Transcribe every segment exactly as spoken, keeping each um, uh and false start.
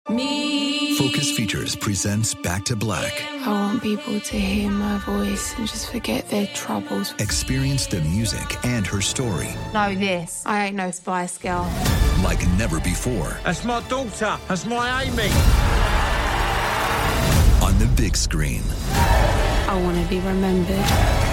Me. Focus Features presents Back to Black. I want people to hear my voice and just forget their troubles. Experience the music and her story. Know this. I ain't no Spice Girl. Like never before. That's my daughter. That's my Amy. On the big screen. I want to be remembered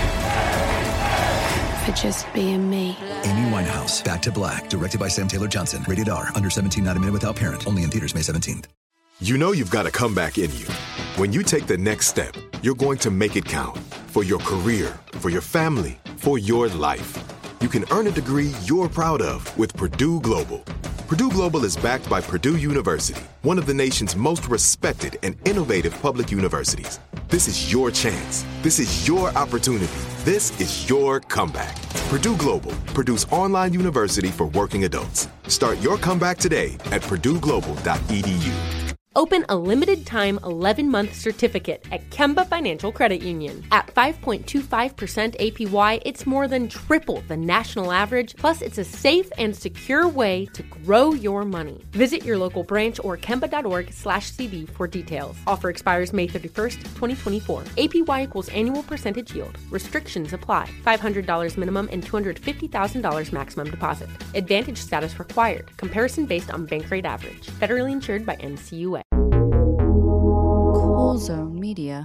for just being me. Amy Winehouse, Back to Black, directed by Sam Taylor Johnson. Rated R, under seventeen, not a minute without parent. Only in theaters May seventeenth. You know you've got a comeback in you. When you take the next step, you're going to make it count. For your career, for your family, for your life. You can earn a degree you're proud of with Purdue Global. Purdue Global is backed by Purdue University, one of the nation's most respected and innovative public universities. This is your chance. This is your opportunity. This is your comeback. Purdue Global, Purdue's online university for working adults. Start your comeback today at purdue global dot e d u. Open a limited-time eleven-month certificate at Kemba Financial Credit Union. At five point two five percent A P Y, it's more than triple the national average, plus it's a safe and secure way to grow your money. Visit your local branch or kemba.org slash CD for details. Offer expires May thirty-first, twenty twenty-four. A P Y equals annual percentage yield. Restrictions apply. five hundred dollars minimum and two hundred fifty thousand dollars maximum deposit. Advantage status required. Comparison based on bank rate average. Federally insured by N C U A. Cool Zone Media.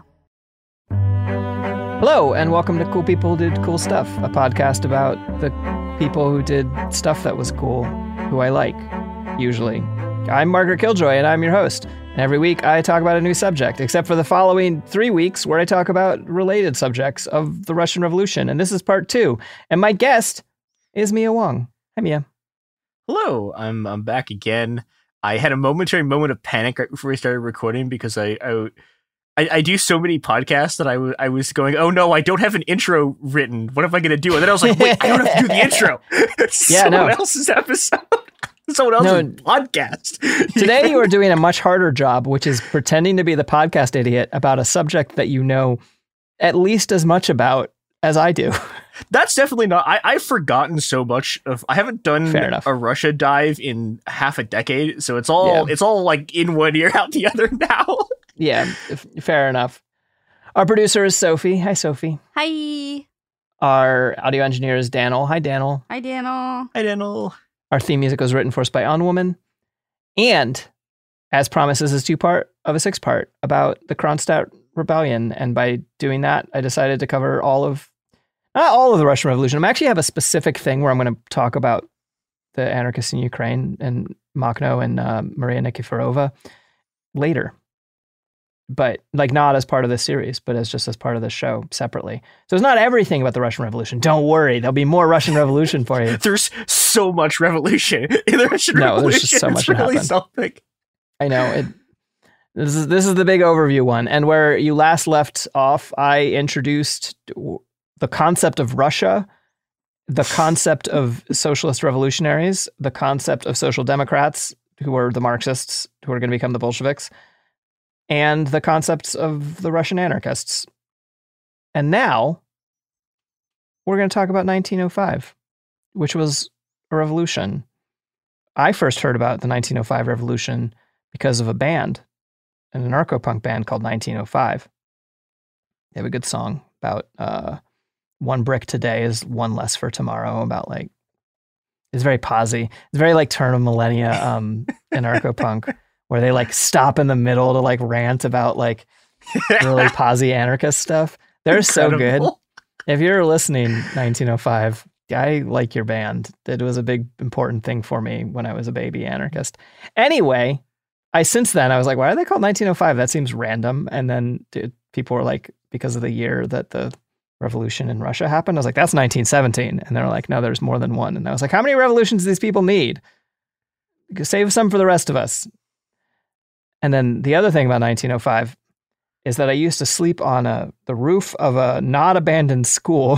Hello, and welcome to Cool People Who Did Cool Stuff, a podcast about the people who did stuff that was cool, who I like, usually. I'm Margaret Killjoy, and I'm your host. And every week, I talk about a new subject, except for the following three weeks where I talk about related subjects of the Russian Revolution. And this is part two. And my guest is Mia Wong. Hi, Mia. Hello, I'm I'm back again. I had a momentary moment of panic right before we started recording because I I, I, I do so many podcasts that I, w- I was going, oh no, I don't have an intro written. What am I going to do? And then I was like, wait, I don't have to do the intro. Yeah, Someone no. else's episode. Someone else's No. podcast. Today you are doing a much harder job, which is pretending to be the podcast idiot about a subject that you know at least as much about as I do. That's definitely not. I, I've forgotten so much of. I haven't done Fair enough. a Russia dive in half a decade, so it's all Yeah. it's all like in one ear, out the other now. Yeah, f- fair enough. Our producer is Sophie. Hi, Sophie. Hi. Our audio engineer is Daniel. Hi, Daniel. Hi, Daniel. I don't know. Our theme music was written for us by Unwoman. And, as promised, this is two-part of a six-part about the Kronstadt Rebellion. And by doing that, I decided to cover all of, not all of the Russian Revolution. I actually have a specific thing where I'm going to talk about the anarchists in Ukraine and Makhno and uh, Maria Nikiforova later. But like not as part of this series, but as just as part of the show separately. So it's not everything about the Russian Revolution. Don't worry, there'll be more Russian Revolution for you. There's so much revolution in the Russian No, Revolution. there's just so much it's that really happened. something. I know it. This is this is the big overview one, and where you last left off, I introduced the concept of Russia, the concept of socialist revolutionaries, the concept of social democrats, who are the Marxists, who are going to become the Bolsheviks, and the concepts of the Russian anarchists. And now we're going to talk about nineteen oh five, which was a revolution. I first heard about the nineteen oh five revolution because of a band, an anarcho-punk band called nineteen oh five. They have a good song about uh, one brick today is one less for tomorrow, about like, it's very posy. It's very like turn of millennia um, anarcho-punk, where they like stop in the middle to like rant about like really posy anarchist stuff. They're so good. Incredible. If you're listening, nineteen oh five, I like your band. It was a big, important thing for me when I was a baby anarchist. Anyway, I since then, I was like, why are they called nineteen oh five? That seems random. And then dude, people were like, because of the year that the revolution in Russia happened, I was like, that's nineteen seventeen. And they're like, no, there's more than one. And I was like, how many revolutions do these people need? Save some for the rest of us. And then the other thing about nineteen oh five is that I used to sleep on a the roof of a not abandoned school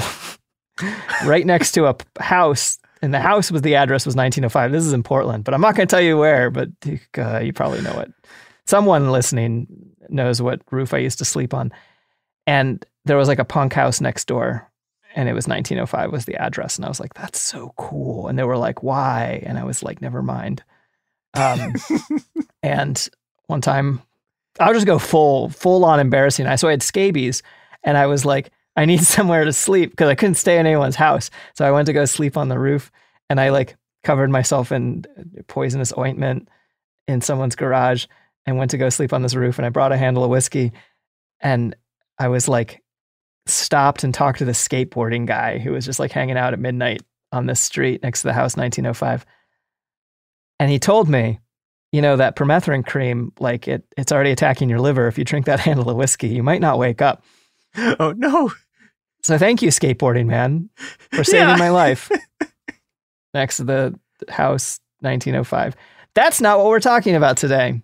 right next to a p- house. And the house was, the address was nineteen oh five. This is in Portland, but I'm not going to tell you where, but uh, you probably know it. Someone listening knows what roof I used to sleep on. And there was like a punk house next door, and it was nineteen oh five was the address. And I was like, that's so cool. And they were like, why? And I was like, never mind. Um, and one time. I'll just go full, full on embarrassing. I so I had scabies, and I was like, I need somewhere to sleep because I couldn't stay in anyone's house. So I went to go sleep on the roof, and I like covered myself in poisonous ointment in someone's garage and went to go sleep on this roof. And I brought a handle of whiskey, and I was like stopped and talked to the skateboarding guy who was just like hanging out at midnight on this street next to the house, nineteen oh five. And he told me, you know, that permethrin cream, like it, it's already attacking your liver. If you drink that handle of whiskey, you might not wake up. Oh, no. So thank you, skateboarding man, for saving Yeah. my life next to the house, nineteen oh five. That's not what we're talking about today.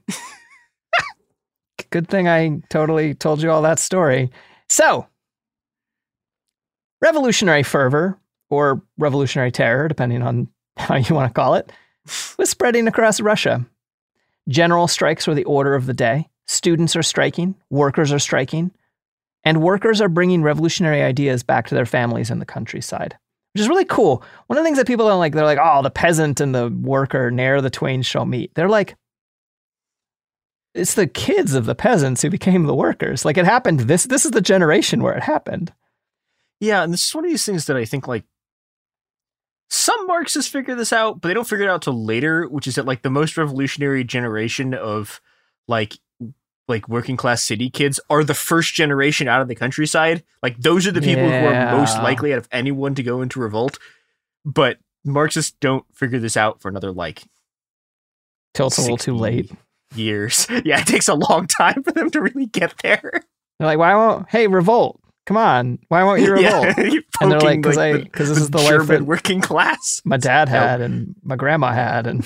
Good thing I totally told you all that story. So, revolutionary fervor, or revolutionary terror, depending on how you want to call it, was spreading across Russia. General strikes were the order of the day. Students are striking, workers are striking, and workers are bringing revolutionary ideas back to their families in the countryside, which is really cool. One of the things that people don't like, they're like, oh, the peasant and the worker, ne'er the twain shall meet. They're like, it's the kids of the peasants who became the workers. Like it happened, this, this is the generation where it happened. Yeah, and this is one of these things that I think like some Marxists figure this out, but they don't figure it out till later, which is that like the most revolutionary generation of like like working class city kids are the first generation out of the countryside. Like those are the people Yeah. who are most likely out of anyone to go into revolt. But Marxists don't figure this out for another like Till it's a little too late. years. Yeah, it takes a long time for them to really get there. They're like, why won't, hey, revolt. Come on. Why won't you revolt? Yeah, you're And they're like, poking, because I, the- because this the is the life German that working class. my dad had and my grandma had. And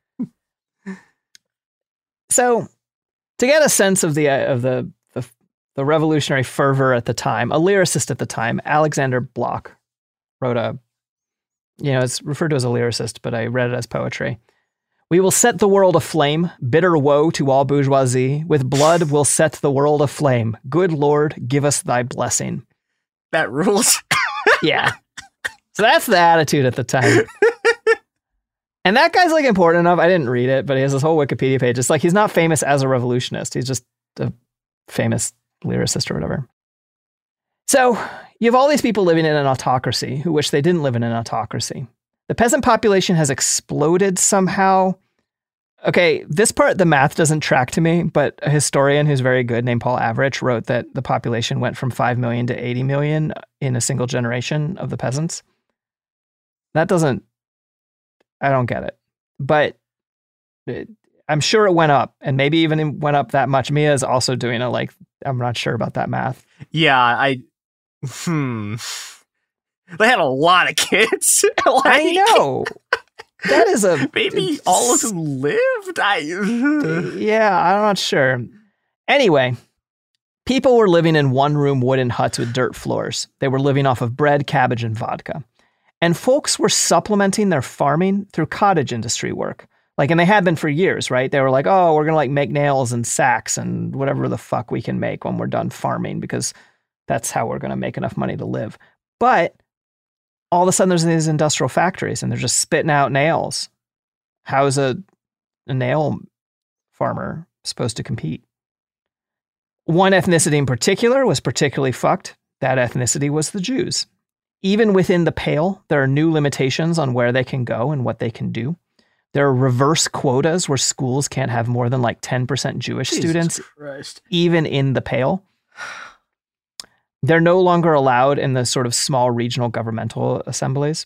so to get a sense of the, uh, of the, the, the revolutionary fervor at the time, a lyricist at the time, Alexander Bloch, wrote a, you know, it's referred to as a lyricist, but I read it as poetry. We will set the world aflame, bitter woe to all bourgeoisie. With blood we'll set the world aflame. Good Lord, give us thy blessing. That rules. Yeah. So that's the attitude at the time. And that guy's like important enough. I didn't read it, but he has this whole Wikipedia page. It's like he's not famous as a revolutionist. He's just a famous lyricist or whatever. So you have all these people living in an autocracy who wish they didn't live in an autocracy. The peasant population has exploded somehow. Okay, this part, the math doesn't track to me, but a historian who's very good named Paul Avrich wrote that the population went from five million to eighty million in a single generation of the peasants. That doesn't, I don't get it. But it, I'm sure it went up, and maybe even it went up that much. Mia is also doing a like, I'm not sure about that math. Yeah, I, hmm. They had a lot of kids. Like, I know. That is a... Maybe all of them lived? I, yeah, I'm not sure. Anyway, people were living in one-room wooden huts with dirt floors. They were living off of bread, cabbage, and vodka. And folks were supplementing their farming through cottage industry work. Like, and they had been for years, right? They were like, oh, we're going to like make nails and sacks and whatever the fuck we can make when we're done farming because that's how we're going to make enough money to live. But all of a sudden there's these industrial factories and they're just spitting out nails. How is a, a nail farmer supposed to compete? One ethnicity in particular was particularly fucked. That ethnicity was the Jews. Even within the Pale, there are new limitations on where they can go and what they can do. There are reverse quotas where schools can't have more than like ten percent Jewish Jesus students, Christ. even in the Pale. They're no longer allowed in the sort of small regional governmental assemblies.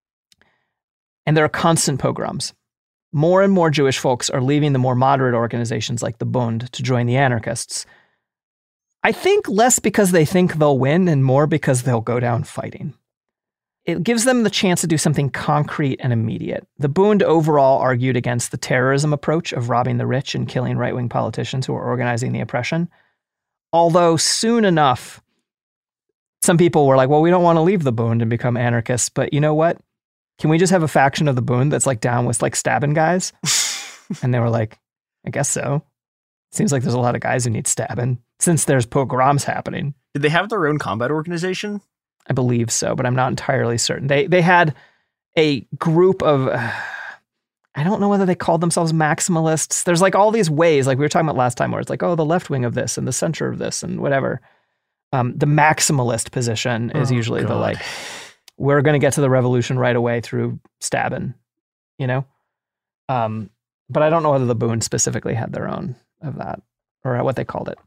And there are constant pogroms. More and more Jewish folks are leaving the more moderate organizations like the Bund to join the anarchists. I think less because they think they'll win and more because they'll go down fighting. It gives them the chance to do something concrete and immediate. The Bund overall argued against the terrorism approach of robbing the rich and killing right-wing politicians who are organizing the oppression. Although soon enough, some people were like, well, we don't want to leave the Bund and become anarchists, but you know what? Can we just have a faction of the Bund that's like down with like stabbing guys? And they were like, I guess so. Seems like there's a lot of guys who need stabbing since there's pogroms happening. Did they have their own combat organization? I believe so, but I'm not entirely certain. They they had a group of, uh, I don't know whether they called themselves maximalists. There's like all these ways, like we were talking about last time, where it's like, oh, the left wing of this and the center of this and whatever. Um, the maximalist position is Oh, usually the God. like, we're going to get to the revolution right away through stabbing, you know? Um, but I don't know whether the Boone specifically had their own of that or what they called it.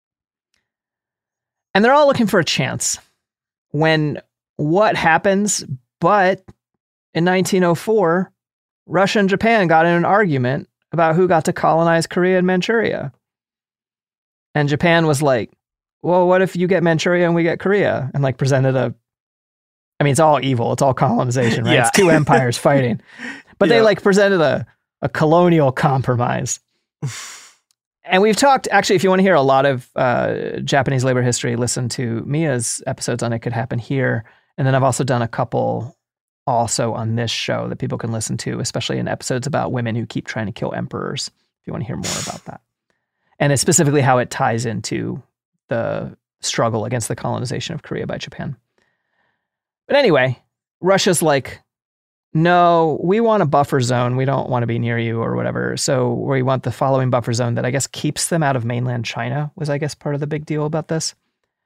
And they're all looking for a chance when what happens, but in nineteen oh four, Russia and Japan got in an argument about who got to colonize Korea and Manchuria. And Japan was like, well, what if you get Manchuria and we get Korea? And like presented a, I mean, it's all evil. It's all colonization, right? Yeah. It's two empires fighting. But Yeah. they like presented a, a colonial compromise. And we've talked, actually, if you want to hear a lot of uh, Japanese labor history, listen to Mia's episodes on It Could Happen Here. And then I've also done a couple also on this show that people can listen to, especially in episodes about women who keep trying to kill emperors, if you want to hear more about that. And it's specifically how it ties into the struggle against the colonization of Korea by Japan. But anyway, Russia's like, no, we want a buffer zone. We don't want to be near you or whatever. So we want the following buffer zone that I guess keeps them out of mainland China was, I guess, part of the big deal about this.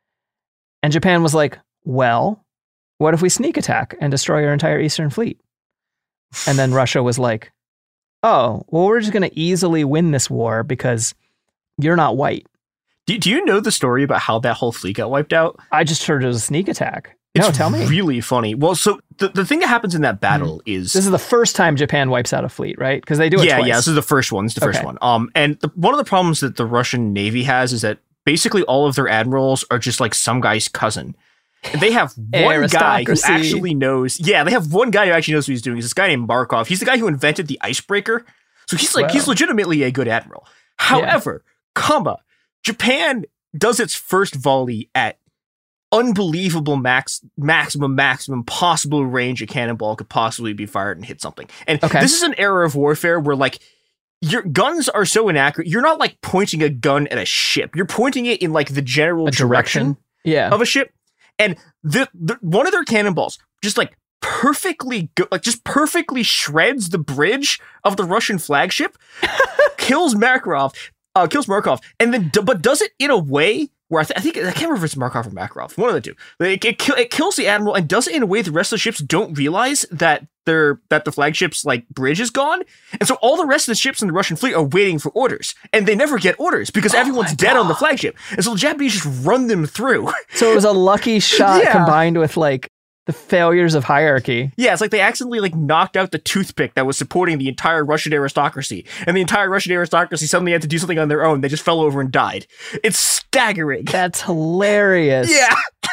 And Japan was like, well, what if we sneak attack and destroy your entire Eastern Fleet? And then Russia was like, oh, well, we're just going to easily win this war because you're not white. Do, do you know the story about how that whole fleet got wiped out? I just heard it was a sneak attack. It's no, tell me. really funny. Well, so the, the thing that happens in that battle mm. is... This is the first time Japan wipes out a fleet, right? Because they do it yeah, twice. Yeah, this is the first one. It's the first okay. one. Um, And the, one of the problems that the Russian Navy has is that basically all of their admirals are just like some guy's cousin. And they have one guy who actually knows... Yeah, they have one guy who actually knows what he's doing. It's this guy named Markov. He's the guy who invented the icebreaker. So he's like, wow. he's legitimately a good admiral. However, yeah. comma, Japan does its first volley at unbelievable max maximum maximum possible range a cannonball could possibly be fired and hit something. And okay. this is an era of warfare where like your guns are so inaccurate. You're not like pointing a gun at a ship. You're pointing it in like the general a direction, direction yeah. of a ship. And the, the one of their cannonballs just like perfectly go, like just perfectly shreds the bridge of the Russian flagship, kills Makarov, uh, kills Markov, and then but does it in a way where I, th- I think, I can't remember if it's Markov or Makarov, one of the two. It, it, kill, it kills the admiral and does it in a way the rest of the ships don't realize that their that the flagship's like bridge is gone. And so all the rest of the ships in the Russian fleet are waiting for orders. And they never get orders because oh everyone's dead God. on the flagship. And so the Japanese just run them through. So it was a lucky shot yeah. combined with like the failures of hierarchy. Yeah, it's like they accidentally like knocked out the toothpick that was supporting the entire Russian aristocracy. And the entire Russian aristocracy suddenly had to do something on their own. They just fell over and died. It's staggering. That's hilarious. Yeah.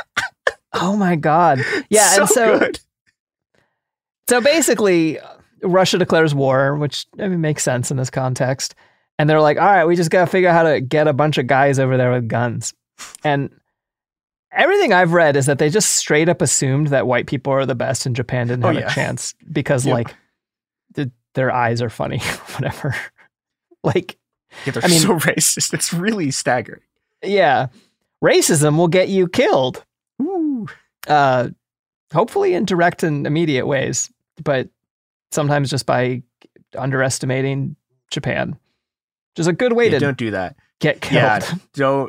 Oh my God. Yeah, so and so good. So basically, Russia declares war, which I mean makes sense in this context. And they're like, all right, we just got to figure out how to get a bunch of guys over there with guns. And everything I've read is that they just straight up assumed that white people are the best and Japan didn't have oh, yeah. a chance because yeah. like th- their eyes are funny, whatever. Like, yeah, they're I mean, so racist. It's really staggering. Yeah. Racism will get you killed. Ooh. Uh, hopefully in direct and immediate ways, but sometimes just by underestimating Japan, which is a good way yeah, to don't do that. Get killed. Yeah, don't.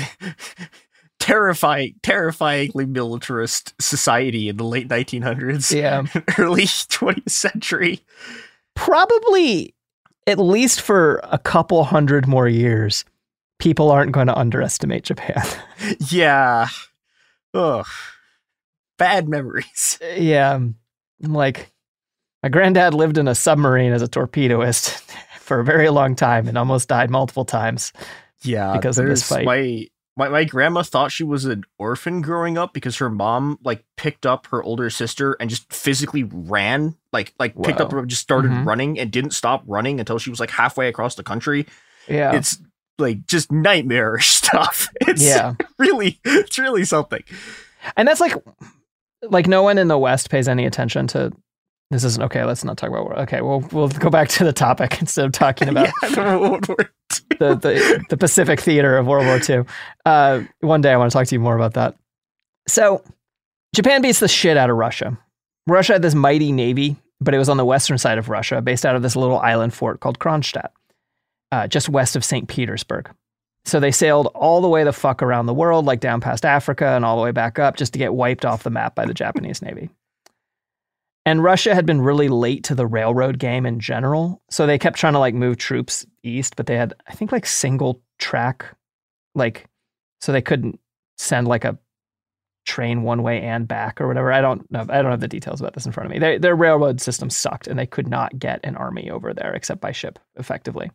Terrifying, terrifyingly militarist society in the late nineteen hundreds, yeah, early twentieth century. Probably, at least for a couple hundred more years, people aren't going to underestimate Japan. Yeah. Ugh. Bad memories. Yeah. Like, my granddad lived in a submarine as a torpedoist for a very long time and almost died multiple times. Yeah, because of this fight. My, my my grandma thought she was an orphan growing up because her mom like picked up her older sister and just physically ran, like like Whoa. picked up, just started mm-hmm. running and didn't stop running until she was like halfway across the country. Yeah, it's like just nightmarish stuff. It's yeah, really, it's really something. And that's like, like no one in the West pays any attention to. This isn't okay. Let's not talk about war. Okay, we'll we'll go back to the topic instead of talking about yeah, the, World War Two. the, the the Pacific theater of World War Two. Uh, one day I want to talk to you more about that. So, Japan beats the shit out of Russia. Russia had this mighty navy, but it was on the western side of Russia, based out of this little island fort called Kronstadt, uh, just west of Saint Petersburg. So they sailed all the way the fuck around the world, like down past Africa and all the way back up, just to get wiped off the map by the Japanese Navy. And Russia had been really late to the railroad game in general. So they kept trying to like move troops east, but they had, I think, like single track, like, so they couldn't send like a train one way and back or whatever. I don't know. I don't have the details about this in front of me. They, their railroad system sucked and they could not get an army over there except by ship effectively.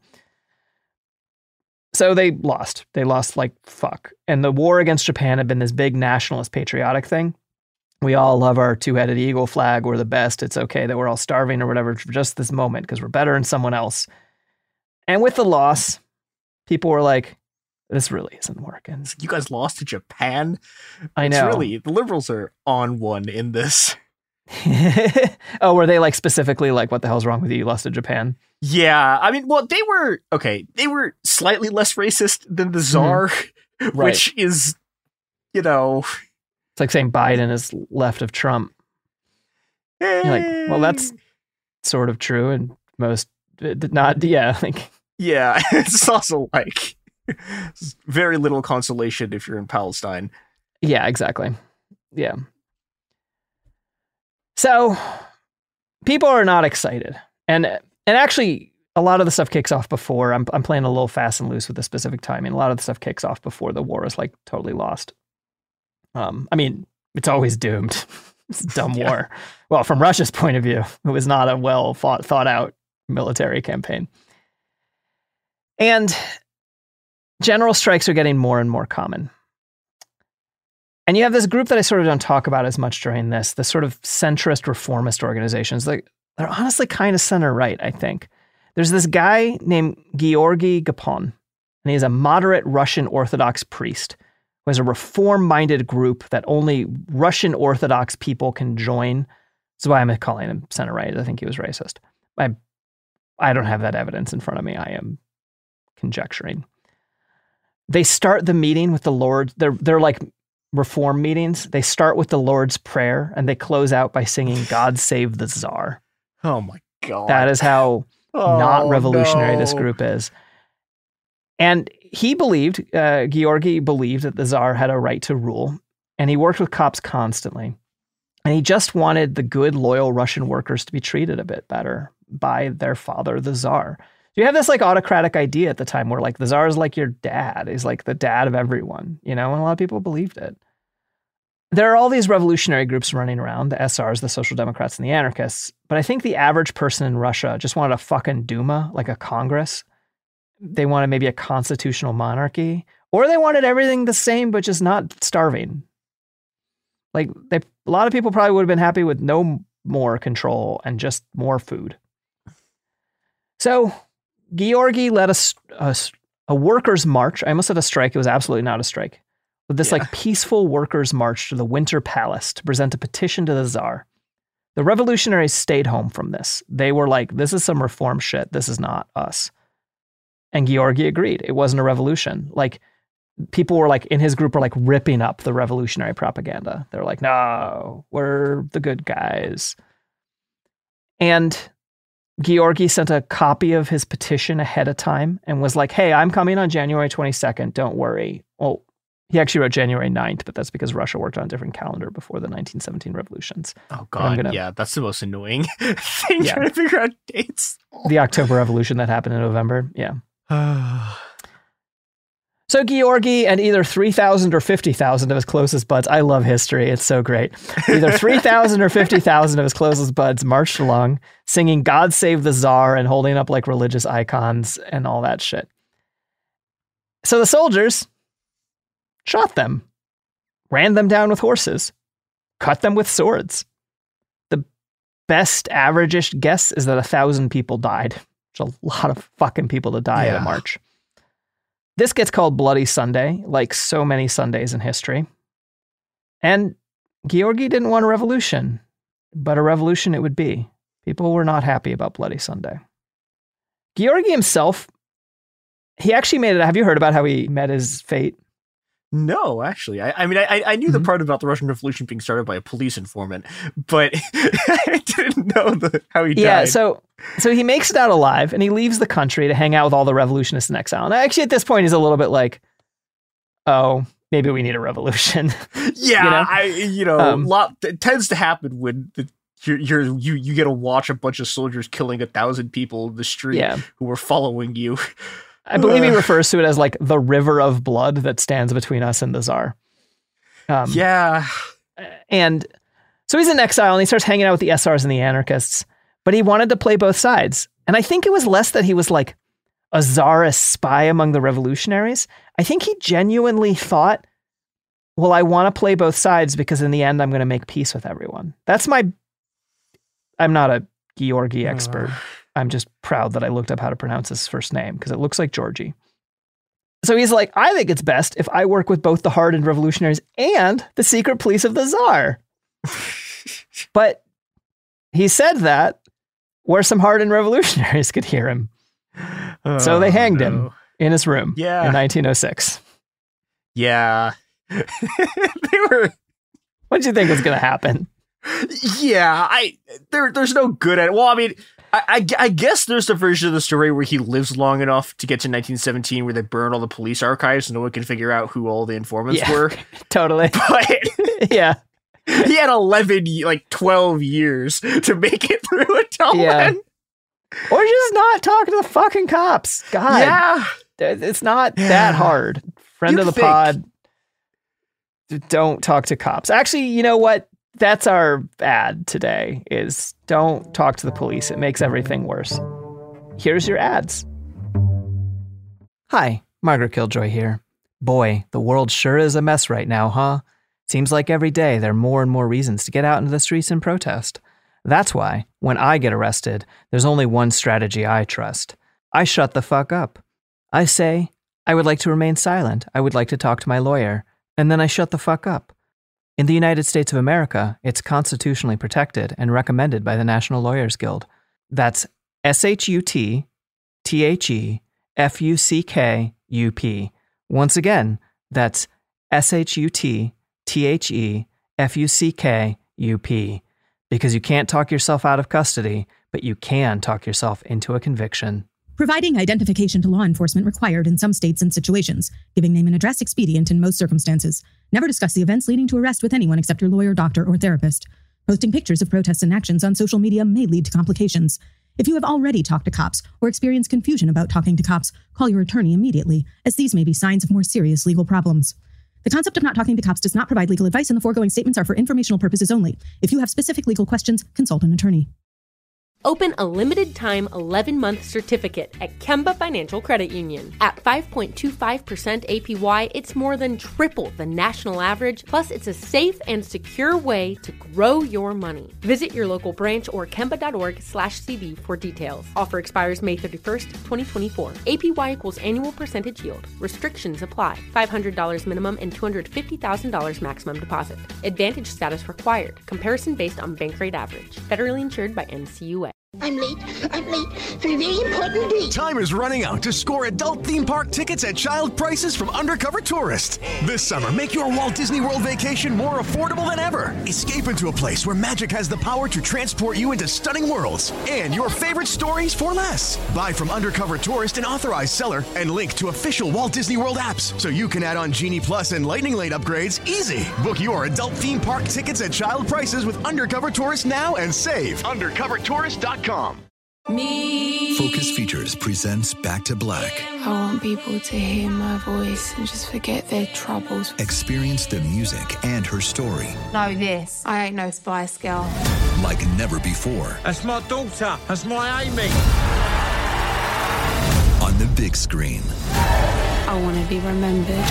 So they lost. They lost like fuck. And the war against Japan had been this big nationalist patriotic thing. We all love our two-headed eagle flag. We're the best. It's okay that we're all starving or whatever for just this moment because we're better than someone else. And with the loss, people were like, this really isn't working. You guys lost to Japan? I know. It's really, the liberals are on one in this. Oh, were they like specifically like, what the hell's wrong with you? You lost to Japan? Yeah. I mean, well, they were, okay, they were slightly less racist than the Tsar, mm-hmm. Right. Which is, you know. It's like saying Biden is left of Trump. Hey. You're like, well, that's sort of true. And most, not, yeah. Like, yeah. It's also like very little consolation if you're in Palestine. Yeah, exactly. Yeah. So people are not excited. And and actually, a lot of the stuff kicks off before. I'm I'm playing a little fast and loose with the specific timing. A lot of the stuff kicks off before the war is like totally lost. Um, I mean, it's always doomed. It's a dumb yeah. war. Well, from Russia's point of view, it was not a well thought, thought out military campaign. And general strikes are getting more and more common. And you have this group that I sort of don't talk about as much during this, the sort of centrist reformist organizations. Like, they're honestly kind of center-right, I think. There's this guy named Georgy Gapon, and he's a moderate Russian Orthodox priest who has a reform-minded group that only Russian Orthodox people can join. That's why I'm calling him center-right. I think he was racist. I, I don't have that evidence in front of me. I am conjecturing. They start the meeting with the Lord. They're they're like reform meetings. They start with the Lord's Prayer and they close out by singing God Save the Tsar. Oh my God. That is how oh, not revolutionary no. this group is. And he believed, uh, Georgy believed that the Tsar had a right to rule, and he worked with cops constantly. And he just wanted the good, loyal Russian workers to be treated a bit better by their father, the Tsar. So you have this like autocratic idea at the time where like the Tsar is like your dad, is like the dad of everyone, you know, and a lot of people believed it. There are all these revolutionary groups running around, the S Rs, the Social Democrats, and the anarchists. But I think the average person in Russia just wanted a fucking Duma, like a Congress. They wanted maybe a constitutional monarchy, or they wanted everything the same, but just not starving. Like they, a lot of people probably would have been happy with no more control and just more food. So Georgy led a, a, a workers' march. I almost said a strike. It was absolutely not a strike. With this yeah. like peaceful workers' march to the Winter Palace to present a petition to the Tsar. The revolutionaries stayed home from this. They were like, this is some reform shit. This is not us. And Georgy agreed. It wasn't a revolution. Like people were like, in his group were like ripping up the revolutionary propaganda. They're like, no, we're the good guys. And Georgy sent a copy of his petition ahead of time and was like, hey, I'm coming on January twenty-second. Don't worry. Well, he actually wrote January ninth, but that's because Russia worked on a different calendar before the nineteen seventeen revolutions. Oh, God. Gonna, yeah, that's the most annoying thing, yeah. trying to figure out dates. The October Revolution that happened in November. Yeah. So Georgy and either three thousand or fifty thousand of his closest buds, I love history, it's so great. Either three thousand or fifty thousand of his closest buds marched along, singing God Save the Tsar and holding up like religious icons and all that shit. So the soldiers shot them, ran them down with horses, cut them with swords. The best average-ish guess is that a thousand people died. There's a lot of fucking people to die yeah. at a march. This gets called Bloody Sunday, like so many Sundays in history. And Georgy didn't want a revolution, but a revolution it would be. People were not happy about Bloody Sunday. Georgy himself, he actually made it. Have you heard about how he met his fate? No, actually, I, I mean, I, I knew mm-hmm. the part about the Russian Revolution being started by a police informant, but I didn't know the, how he died. Yeah, so so he makes it out alive, and he leaves the country to hang out with all the revolutionists in exile. And actually, at this point, he's a little bit like, oh, maybe we need a revolution. Yeah, you know, I you know, um, lot it tends to happen when the, you're, you're you you get to watch a bunch of soldiers killing a thousand people in the street yeah. who were following you. I believe he refers to it as like the river of blood that stands between us and the Tsar. Um, yeah. And so he's in exile and he starts hanging out with the S Rs and the anarchists, but he wanted to play both sides. And I think it was less that he was like a czarist spy among the revolutionaries. I think he genuinely thought, well, I want to play both sides because in the end, I'm going to make peace with everyone. That's my, I'm not a Georgi expert. Uh. I'm just proud that I looked up how to pronounce his first name because it looks like Georgie. So he's like, I think it's best if I work with both the hardened revolutionaries and the secret police of the Tsar. But he said that where some hardened revolutionaries could hear him. Oh, so they hanged no. him in his room yeah. in nineteen oh six. Yeah. They were. What did you think was going to happen? Yeah, I there. There's no good at it. Well, I mean, I, I, I guess there's the version of the story where he lives long enough to get to nineteen seventeen where they burn all the police archives and no one can figure out who all the informants yeah, were. Totally. But yeah. He had eleven, like twelve years to make it through until yeah. then. Or just not talk to the fucking cops. God. Yeah. It's not yeah. that hard. Friend You'd of the think. pod, don't talk to cops. Actually, you know what? That's our ad today is don't talk to the police. It makes everything worse. Here's your ads. Hi, Margaret Killjoy here. Boy, the world sure is a mess right now, huh? Seems like every day there are more and more reasons to get out into the streets and protest. That's why, when I get arrested, there's only one strategy I trust. I shut the fuck up. I say, I would like to remain silent. I would like to talk to my lawyer. And then I shut the fuck up. In the United States of America, it's constitutionally protected and recommended by the National Lawyers Guild. That's S H U T T H E F U C K U P. Once again, that's S H U T T H E F U C K U P. Because you can't talk yourself out of custody, but you can talk yourself into a conviction. Providing identification to law enforcement required in some states and situations. Giving name and address expedient in most circumstances. Never discuss the events leading to arrest with anyone except your lawyer, doctor, or therapist. Posting pictures of protests and actions on social media may lead to complications. If you have already talked to cops or experienced confusion about talking to cops, call your attorney immediately, as these may be signs of more serious legal problems. The concept of not talking to cops does not provide legal advice, and the foregoing statements are for informational purposes only. If you have specific legal questions, consult an attorney. Open a limited-time eleven-month certificate at Kemba Financial Credit Union. At five point two five percent A P Y, it's more than triple the national average, plus it's a safe and secure way to grow your money. Visit your local branch or kemba.org slash CD for details. Offer expires May thirty-first, twenty twenty-four. A P Y equals annual percentage yield. Restrictions apply. five hundred dollars minimum and two hundred fifty thousand dollars maximum deposit. Advantage status required. Comparison based on bank rate average. Federally insured by N C U A. I'm late. I'm late for a very important date. Time is running out to score adult theme park tickets at child prices from Undercover Tourist. This summer, make your Walt Disney World vacation more affordable than ever. Escape into a place where magic has the power to transport you into stunning worlds and your favorite stories for less. Buy from Undercover Tourist, an authorized seller, and link to official Walt Disney World apps so you can add on Genie Plus and Lightning Lane upgrades easy. Book your adult theme park tickets at child prices with Undercover Tourist now and save. undercover tourist dot com. Me. Focus Features presents Back to Black. I want people to hear my voice and just forget their troubles. Experience the music and her story. Know this. I ain't no Spice Girl. Like never before. That's my daughter. That's my Amy. On the big screen. I want to be remembered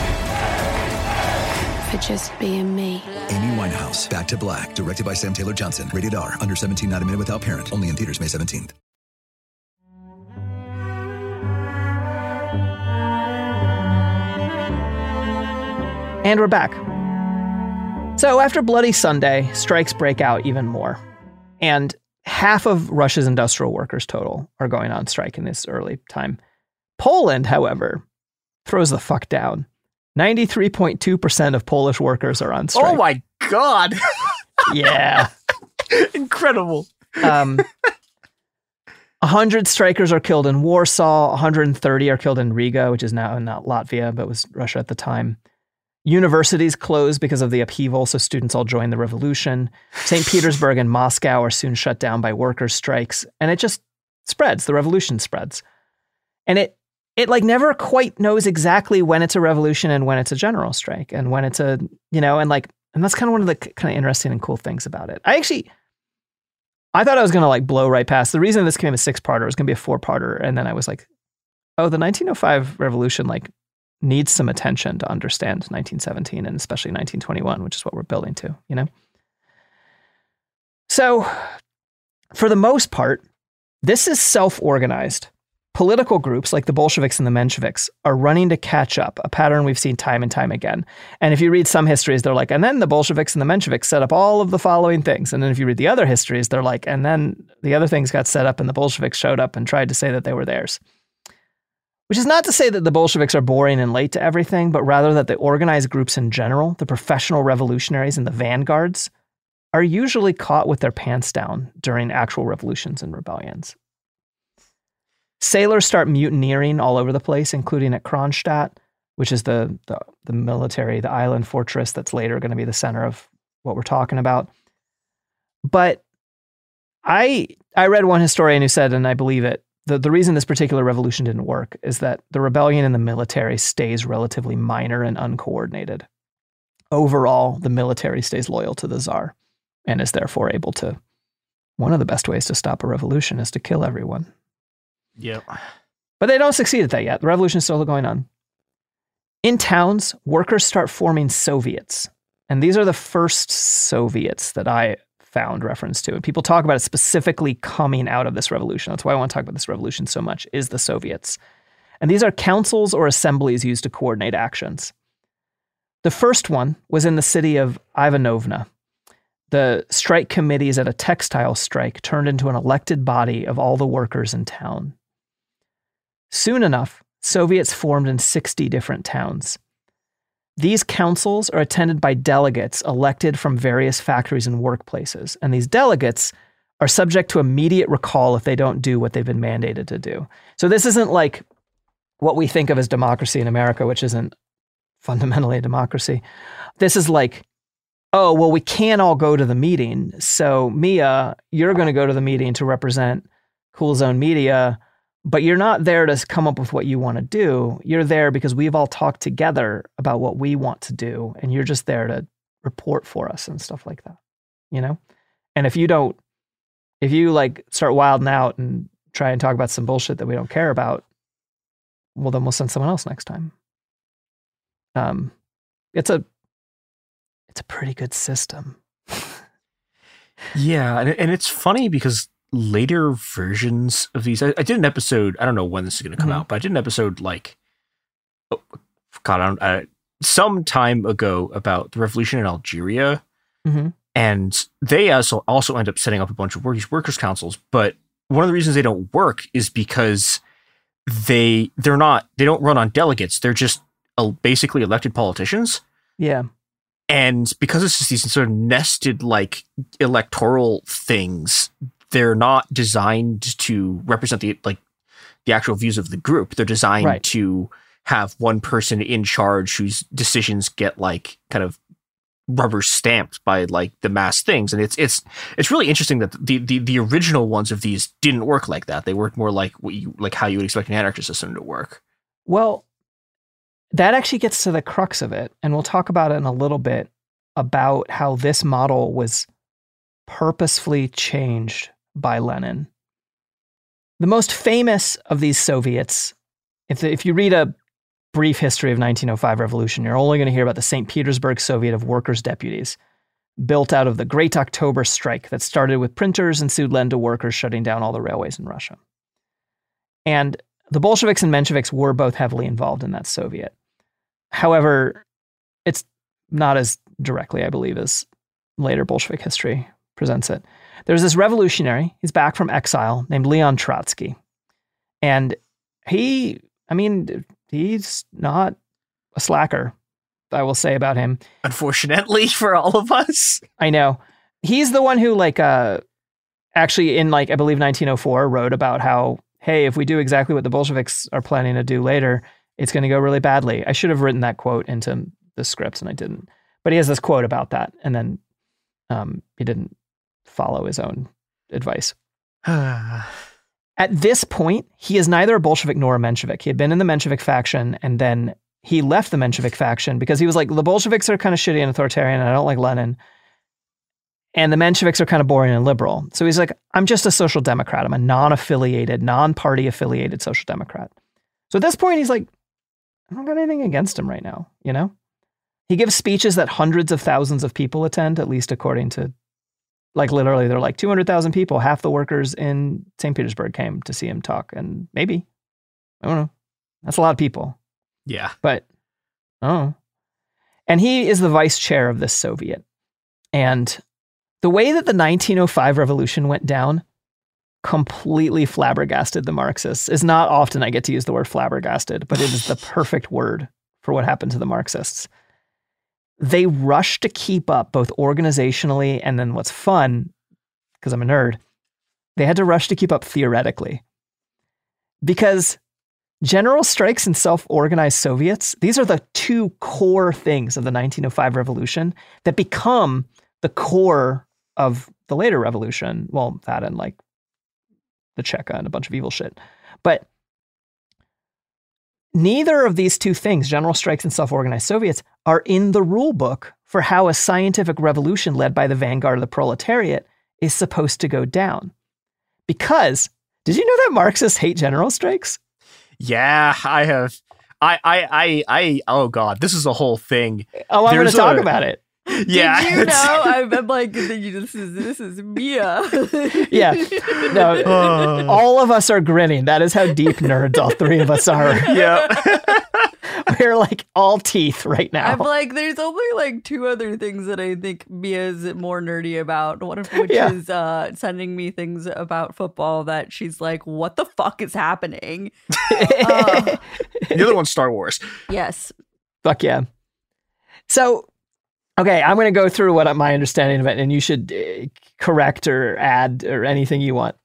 for just being me. Amy Winehouse, Back to Black, directed by Sam Taylor Johnson. Rated R, under seventeen, not a minute without parent. Only in theaters May seventeenth. And we're back. So after Bloody Sunday, strikes break out even more. And half of Russia's industrial workers total are going on strike in this early time. Poland, however, throws the fuck down. ninety-three point two percent of Polish workers are on strike. Oh my God. Yeah. Incredible. Um, one hundred strikers are killed in Warsaw. one hundred thirty are killed in Riga, which is now not Latvia, but was Russia at the time. Universities closed because of the upheaval, so students all joined the revolution. Saint Petersburg and Moscow are soon shut down by workers' strikes, and it just spreads. The revolution spreads. And it it like never quite knows exactly when it's a revolution and when it's a general strike and when it's a, you know, and like, and that's kind of one of the kind of interesting and cool things about it. I actually, I thought I was going to like blow right past. The reason this became a six-parter, it was going to be a four-parter. And then I was like, oh, the nineteen oh five revolution like needs some attention to understand nineteen seventeen and especially nineteen twenty-one, which is what we're building to, you know? So for the most part, this is self-organized. Political groups like the Bolsheviks and the Mensheviks are running to catch up, a pattern we've seen time and time again. And if you read some histories, they're like, and then the Bolsheviks and the Mensheviks set up all of the following things. And then if you read the other histories, they're like, and then the other things got set up and the Bolsheviks showed up and tried to say that they were theirs. Which is not to say that the Bolsheviks are boring and late to everything, but rather that the organized groups in general, the professional revolutionaries and the vanguards, are usually caught with their pants down during actual revolutions and rebellions. Sailors start mutineering all over the place, including at Kronstadt, which is the, the, the military, the island fortress that's later going to be the center of what we're talking about. But I I read one historian who said, and I believe it, the, the reason this particular revolution didn't work is that the rebellion in the military stays relatively minor and uncoordinated. Overall, the military stays loyal to the Tsar and is therefore able to, one of the best ways to stop a revolution is to kill everyone. Yeah. But they don't succeed at that yet. The revolution is still going on. In towns, workers start forming Soviets. And these are the first Soviets that I found reference to. And people talk about it specifically coming out of this revolution. That's why I want to talk about this revolution so much, is the Soviets. And these are councils or assemblies used to coordinate actions. The first one was in the city of Ivanovna. The strike committees at a textile strike turned into an elected body of all the workers in town. Soon enough, Soviets formed in sixty different towns. These councils are attended by delegates elected from various factories and workplaces, and these delegates are subject to immediate recall if they don't do what they've been mandated to do. So this isn't like what we think of as democracy in America, which isn't fundamentally a democracy. This is like, oh, well, we can't all go to the meeting, so Mia, you're going to go to the meeting to represent Cool Zone Media, but you're not there to come up with what you want to do. You're there because we've all talked together about what we want to do, and you're just there to report for us and stuff like that, you know? And if you don't, if you like start wilding out and try and talk about some bullshit that we don't care about, well, then we'll send someone else next time. Um, it's a, it's a pretty good system. Yeah, and and it's funny because later versions of these, I, I did an episode, I don't know when this is going to come mm-hmm. out, but I did an episode like, oh, God, I don't, uh, some time ago about the revolution in Algeria. Mm-hmm. And they also, also end up setting up a bunch of work, these workers' councils. But one of the reasons they don't work is because they, they're not, they don't run on delegates. They're just uh, basically elected politicians. Yeah. And because it's just these sort of nested like electoral things, they're not designed to represent the like the actual views of the group. They're designed right. to have one person in charge whose decisions get like kind of rubber stamped by like the mass things. And it's it's it's really interesting that the the, the original ones of these didn't work like that. They worked more like what you like how you would expect an anarchist system to work. Well, that actually gets to the crux of it, and we'll talk about it in a little bit about how this model was purposefully changed by Lenin. The most famous of these Soviets, if, the, if you read a brief history of nineteen oh five revolution, you're only going to hear about the Saint Petersburg Soviet of Workers' Deputies, built out of the Great October Strike that started with printers and sued Lenda workers shutting down all the railways in Russia. And the Bolsheviks and Mensheviks were both heavily involved in that Soviet. However, it's not as directly, I believe, as later Bolshevik history presents it. There's this revolutionary, he's back from exile, named Leon Trotsky. And he, I mean, he's not a slacker. I will say about him. Unfortunately for all of us. I know. He's the one who like uh, actually in like, I believe nineteen oh four wrote about how, hey, if we do exactly what the Bolsheviks are planning to do later, it's going to go really badly. I should have written that quote into the script and I didn't. But he has this quote about that. And then um, he didn't follow his own advice. At this point, he is neither a Bolshevik nor a Menshevik. He had been in the Menshevik faction and then he left the Menshevik faction because he was like, the Bolsheviks are kind of shitty and authoritarian and I don't like Lenin. And the Mensheviks are kind of boring and liberal. So he's like, I'm just a social democrat. I'm a non-affiliated, non-party affiliated social democrat. So at this point, he's like, I don't got anything against him right now, you know? He gives speeches that hundreds of thousands of people attend, at least according to, like literally, they're like two hundred thousand people. Half the workers in Saint Petersburg came to see him talk. And maybe, I don't know. That's a lot of people. Yeah. But, oh. And he is the vice chair of this Soviet. And the way that the nineteen oh five revolution went down completely flabbergasted the Marxists. It's not often I get to use the word flabbergasted, but it is the perfect word for what happened to the Marxists. They rushed to keep up both organizationally and then what's fun, because I'm a nerd, they had to rush to keep up theoretically. Because general strikes and self-organized Soviets, these are the two core things of the nineteen oh five revolution that become the core of the later revolution. Well, that and like the Cheka and a bunch of evil shit. But neither of these two things, general strikes and self-organized Soviets, are in the rule book for how a scientific revolution led by the vanguard of the proletariat is supposed to go down. Because, did you know that Marxists hate general strikes? Yeah, I have. I, I, I, I, oh God, this is a whole thing. Oh, I'm going to talk about it. Yeah. Did you know? I'm, I'm like, this is, this is Mia. Yeah. No, uh. all of us are grinning. That is how deep nerds all three of us are. Yeah. We're like all teeth right now. I'm like, there's only like two other things that I think Mia's more nerdy about. One of which Yeah. is uh, sending me things about football that she's like, what the fuck is happening? uh, the other one's Star Wars. Yes. Fuck yeah. So, okay, I'm going to go through what my understanding of it, and you should uh, correct or add or anything you want.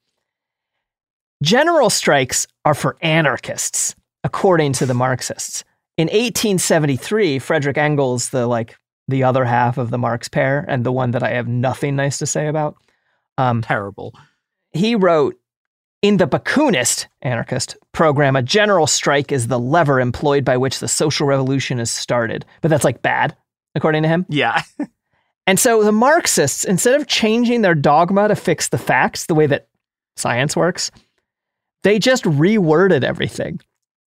General strikes are for anarchists, according to the Marxists. In eighteen seventy-three, Frederick Engels, the like the other half of the Marx pair, and the one that I have nothing nice to say about, um, terrible. He wrote, in the Bakuninist anarchist program, a general strike is the lever employed by which the social revolution is started. But that's like bad, according to him. Yeah. And so the Marxists, instead of changing their dogma to fix the facts the way that science works, they just reworded everything.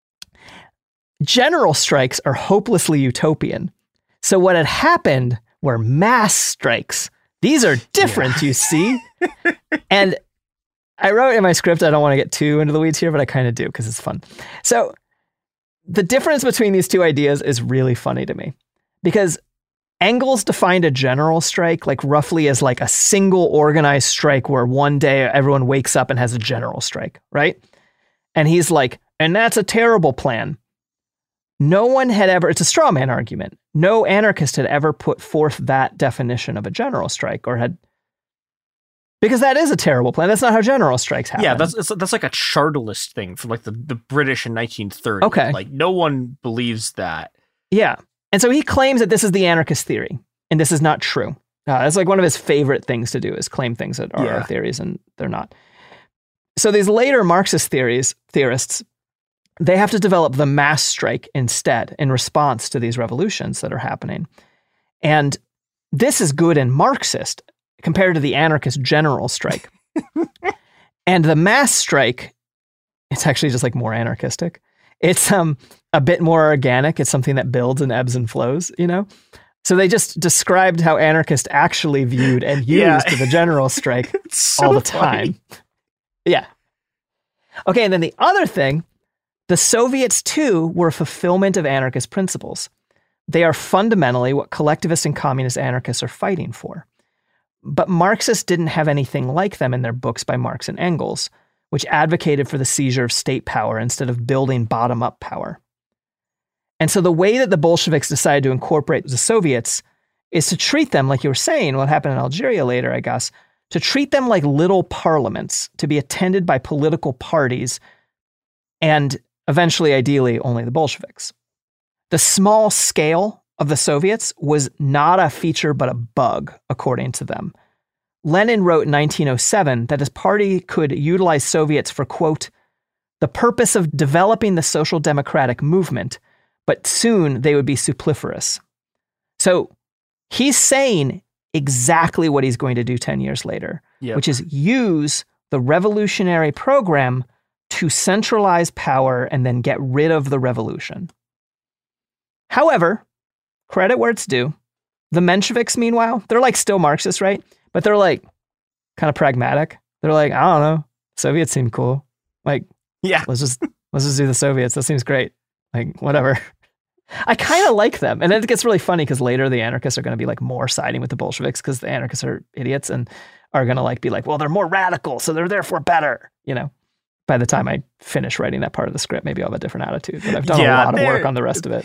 General strikes are hopelessly utopian. So what had happened were mass strikes. These are different, yeah. You see? And I wrote in my script, I don't want to get too into the weeds here, but I kind of do because it's fun. So the difference between these two ideas is really funny to me because Engels defined a general strike like roughly as like a single organized strike where one day everyone wakes up and has a general strike, right? And he's like, and that's a terrible plan. No one had ever, it's a straw man argument. No anarchist had ever put forth that definition of a general strike or had, because that is a terrible plan. That's not how general strikes happen. Yeah, that's it's, that's like a chartalist thing from like the, the British in nineteen thirty. Okay. Like no one believes that. Yeah. And so he claims that this is the anarchist theory, and this is not true. Uh, that's like one of his favorite things to do is claim things that are Yeah. our theories and they're not. So these later Marxist theories, theorists, they have to develop the mass strike instead in response to these revolutions that are happening. And this is good and Marxist compared to the anarchist general strike. And the mass strike, it's actually just like more anarchistic. It's um a bit more organic. It's something that builds and ebbs and flows, you know? So they just described how anarchists actually viewed and used Yeah. the general strike so all the funny. time. Yeah. Okay, and then the other thing, the Soviets too were a fulfillment of anarchist principles. They are fundamentally what collectivist and communist anarchists are fighting for. But Marxists didn't have anything like them in their books by Marx and Engels, which advocated for the seizure of state power instead of building bottom-up power. And so the way that the Bolsheviks decided to incorporate the Soviets is to treat them, like you were saying, what happened in Algeria later, I guess, to treat them like little parliaments, to be attended by political parties, and eventually, ideally, only the Bolsheviks. The small scale of the Soviets was not a feature but a bug, according to them. Lenin wrote in nineteen oh seven that his party could utilize Soviets for, quote, the purpose of developing the social democratic movement, but soon they would be superfluous. So he's saying exactly what he's going to do ten years later, yep. which is use the revolutionary program to centralize power and then get rid of the revolution. However, credit where it's due. The Mensheviks, meanwhile, they're like still Marxists, right? But they're like kind of pragmatic. They're like, I don't know, Soviets seem cool. Like, yeah, let's just let's just do the Soviets. That seems great. Like, whatever. I kind of like them. And then it gets really funny because later the anarchists are going to be like more siding with the Bolsheviks because the anarchists are idiots and are going to like be like, well, they're more radical, so they're therefore better. You know, by the time I finish writing that part of the script, maybe I'll have a different attitude. But I've done yeah, a lot of work on the rest of it.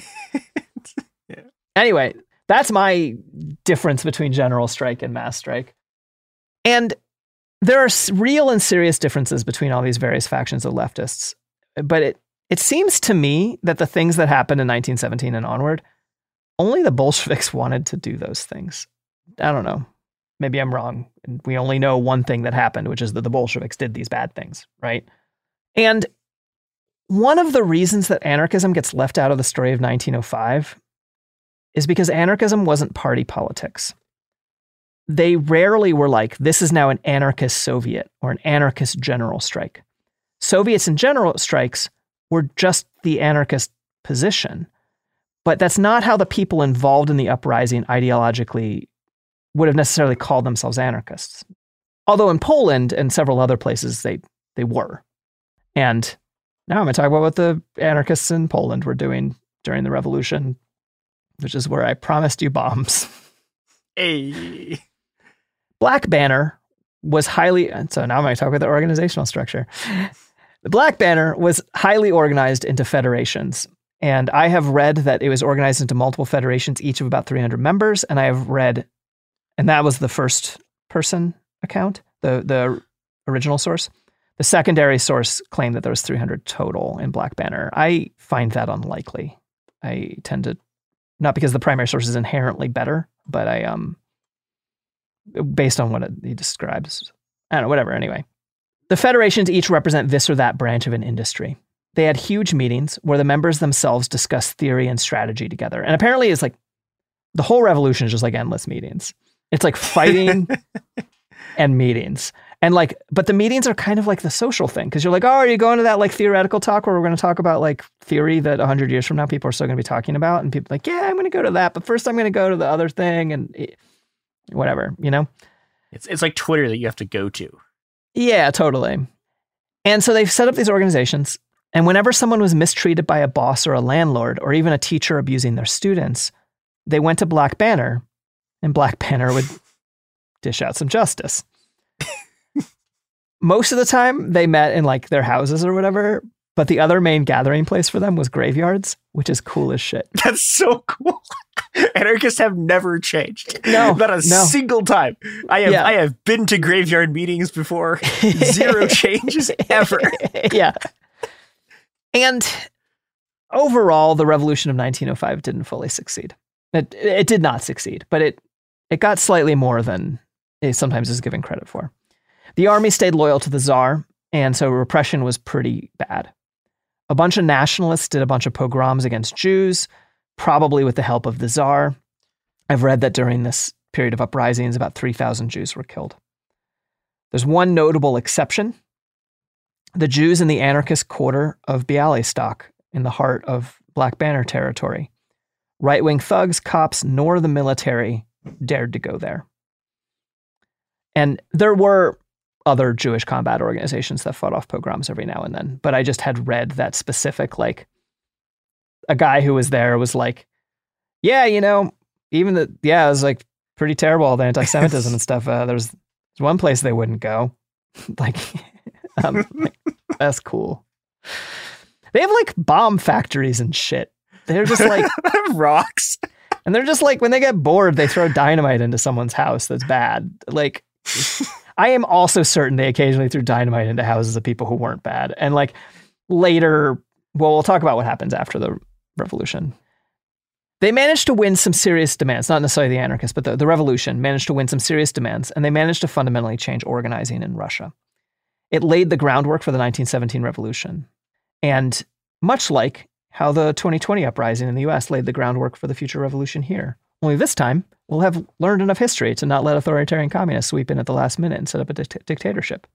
yeah. Anyway, that's my difference between general strike and mass strike. And there are real and serious differences between all these various factions of leftists. But it It seems to me that the things that happened in nineteen seventeen and onward, only the Bolsheviks wanted to do those things. I don't know. Maybe I'm wrong. We only know one thing that happened, which is that the Bolsheviks did these bad things, right? And one of the reasons that anarchism gets left out of the story of nineteen oh five is because anarchism wasn't party politics. They rarely were like, this is now an anarchist Soviet or an anarchist general strike. Soviets and general strikes were just the anarchist position. But that's not how the people involved in the uprising ideologically would have necessarily called themselves anarchists. Although in Poland and several other places, they they were. And now I'm going to talk about what the anarchists in Poland were doing during the revolution, which is where I promised you bombs. Hey. Black Banner was highly, so now I'm going to talk about the organizational structure. The Black Banner was highly organized into federations. And I have read that it was organized into multiple federations, each of about three hundred members. And I have read, and that was the first person account, the, the original source. The secondary source claimed that there was three hundred total in Black Banner. I find that unlikely. I tend to, not because the primary source is inherently better, but I, um, based on what it, he describes, I don't know, whatever, anyway. The federations each represent this or that branch of an industry. They had huge meetings where the members themselves discuss theory and strategy together. And apparently it's like, the whole revolution is just like endless meetings. It's like fighting and meetings. And like, but the meetings are kind of like the social thing. Cause you're like, oh, are you going to that like theoretical talk where we're going to talk about like theory that a hundred years from now people are still going to be talking about? And people are like, yeah, I'm going to go to that. But first I'm going to go to the other thing and it, whatever, you know? It's it's like Twitter that you have to go to. Yeah, totally. And so they've set up these organizations. And whenever someone was mistreated by a boss or a landlord, or even a teacher abusing their students, they went to Black Banner, and Black Banner would dish out some justice. Most of the time, they met in like their houses or whatever, but the other main gathering place for them was graveyards, which is cool as shit. That's so cool. Anarchists have never changed. No, not a no. single time. I have yeah. I have been to graveyard meetings before. Zero changes ever. Yeah. And overall, the revolution of nineteen oh five didn't fully succeed. It it did not succeed, but it it got slightly more than it sometimes is given credit for. The army stayed loyal to the Tsar, and so repression was pretty bad. A bunch of nationalists did a bunch of pogroms against Jews, probably with the help of the Tsar. I've read that during this period of uprisings, about three thousand Jews were killed. There's one notable exception. The Jews in the anarchist quarter of Bialystok, in the heart of Black Banner territory. Right-wing thugs, cops, nor the military dared to go there. And there were other Jewish combat organizations that fought off pogroms every now and then, but I just had read that specific, like, a guy who was there was like, yeah, you know, even the, yeah, it was like pretty terrible, all the anti-Semitism and stuff. Uh, there was one place they wouldn't go. like, um, like, that's cool. They have like bomb factories and shit. they're just like rocks. And they're just like, when they get bored, they throw dynamite into someone's house that's bad. Like, I am also certain they occasionally threw dynamite into houses of people who weren't bad. And like later, well, we'll talk about what happens after the revolution. They managed to win some serious demands, not necessarily the anarchists, but the, the revolution managed to win some serious demands, and they managed to fundamentally change organizing in Russia. It laid the groundwork for the nineteen seventeen revolution. And much like how the twenty twenty uprising in the U S laid the groundwork for the future revolution here. Only this time, we'll have learned enough history to not let authoritarian communists sweep in at the last minute and set up a di- dictatorship.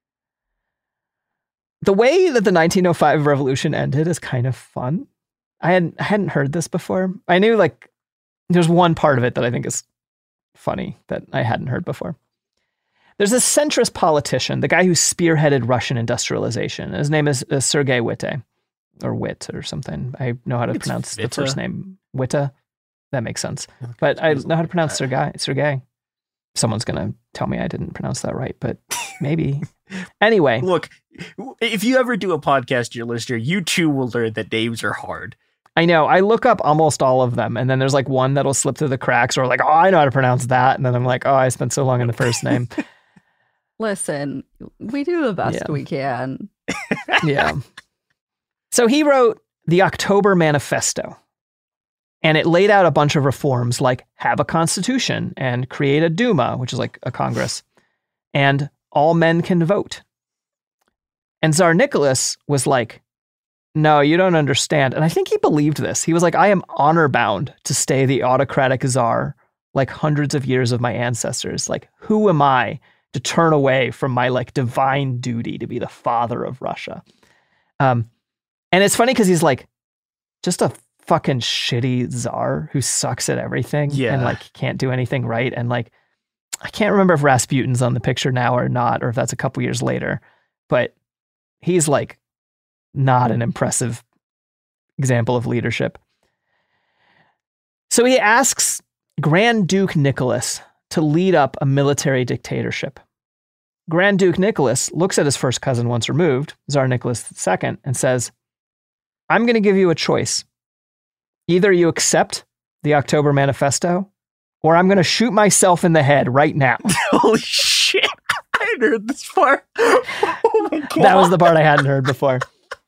The way that the nineteen oh five revolution ended is kind of fun. I hadn't, I hadn't heard this before. I knew like there's one part of it that I think is funny that I hadn't heard before. There's a centrist politician, the guy who spearheaded Russian industrialization. His name is uh, Sergei Witte. Or Wit or something. I know how to it's pronounce Vita. The first name. Witte. That makes sense. But I know how to pronounce Sergei. Sergei. Someone's going to tell me I didn't pronounce that right, but maybe. Anyway. Look, if you ever do a podcast, your listener, you too will learn that names are hard. I know. I look up almost all of them, and then there's like one that'll slip through the cracks, or like, oh, I know how to pronounce that. And then I'm like, oh, I spent so long in the first name. Listen, we do the best yeah. we can. Yeah. So he wrote the October Manifesto, and it laid out a bunch of reforms like have a constitution and create a Duma, which is like a Congress, and all men can vote. And Tsar Nicholas was like, no, you don't understand. And I think he believed this. He was like, I am honor bound to stay the autocratic Tsar like hundreds of years of my ancestors. Like, who am I to turn away from my like divine duty to be the father of Russia? Um, And it's funny because he's like just a fucking shitty czar who sucks at everything yeah. and like can't do anything right. And like, I can't remember if Rasputin's on the picture now or not, or if that's a couple years later, but he's like not an impressive example of leadership. So he asks Grand Duke Nicholas to lead up a military dictatorship. Grand Duke Nicholas looks at his first cousin once removed, Tsar Nicholas the Second, and says, I'm going to give you a choice. Either you accept the October Manifesto, or I'm going to shoot myself in the head right now. Holy shit. I hadn't heard this part. Oh my God. That was the part I hadn't heard before.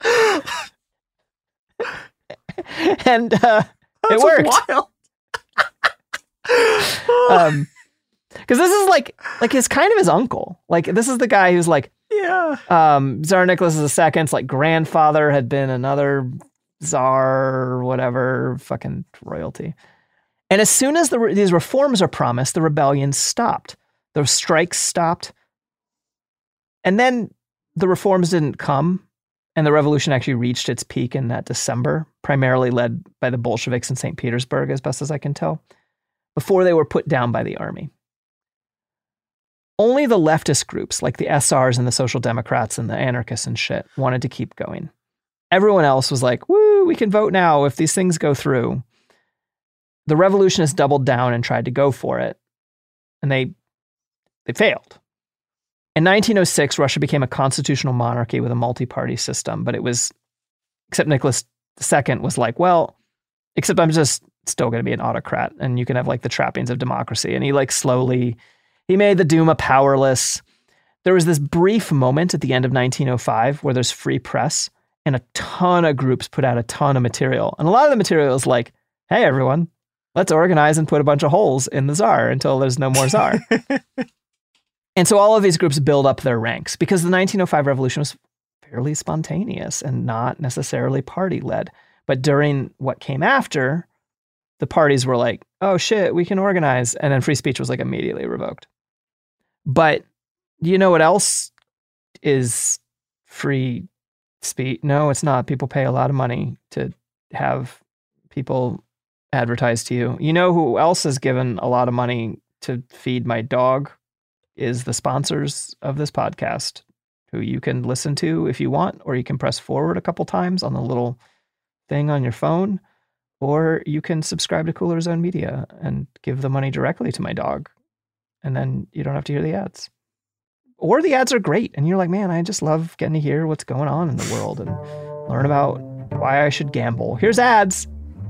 And uh, it worked. Wild. um, because this is like, like his kind of his uncle. Like, this is the guy who's like, yeah. Um, Tsar Nicholas the Second's like grandfather had been another czar or whatever, fucking royalty. And as soon as the, these reforms are promised, the rebellion stopped. The strikes stopped. And then the reforms didn't come. And the revolution actually reached its peak in that December, primarily led by the Bolsheviks in Saint Petersburg, as best as I can tell, before they were put down by the army. Only the leftist groups, like the S Rs and the Social Democrats and the anarchists and shit, wanted to keep going. Everyone else was like, woo, we can vote now if these things go through. The revolutionists doubled down and tried to go for it, and they they failed. In nineteen oh six, Russia became a constitutional monarchy with a multi-party system, but it was, except Nicholas the Second was like, well, except I'm just still going to be an autocrat, and you can have like the trappings of democracy. And he like slowly... He made the Duma powerless. There was this brief moment at the end of nineteen oh five where there's free press and a ton of groups put out a ton of material. And a lot of the material is like, hey, everyone, let's organize and put a bunch of holes in the czar until there's no more czar. And so all of these groups build up their ranks because the nineteen oh five revolution was fairly spontaneous and not necessarily party-led. But during what came after, the parties were like, oh shit, we can organize. And then free speech was like immediately revoked. But do you know what else is free speech? No, it's not. People pay a lot of money to have people advertise to you. You know who else has given a lot of money to feed my dog is the sponsors of this podcast, who you can listen to if you want, or you can press forward a couple times on the little thing on your phone, or you can subscribe to Cooler Zone Media and give the money directly to my dog. And then you don't have to hear the ads. Or the ads are great. And you're like, man, I just love getting to hear what's going on in the world and learn about why I should gamble. Here's ads.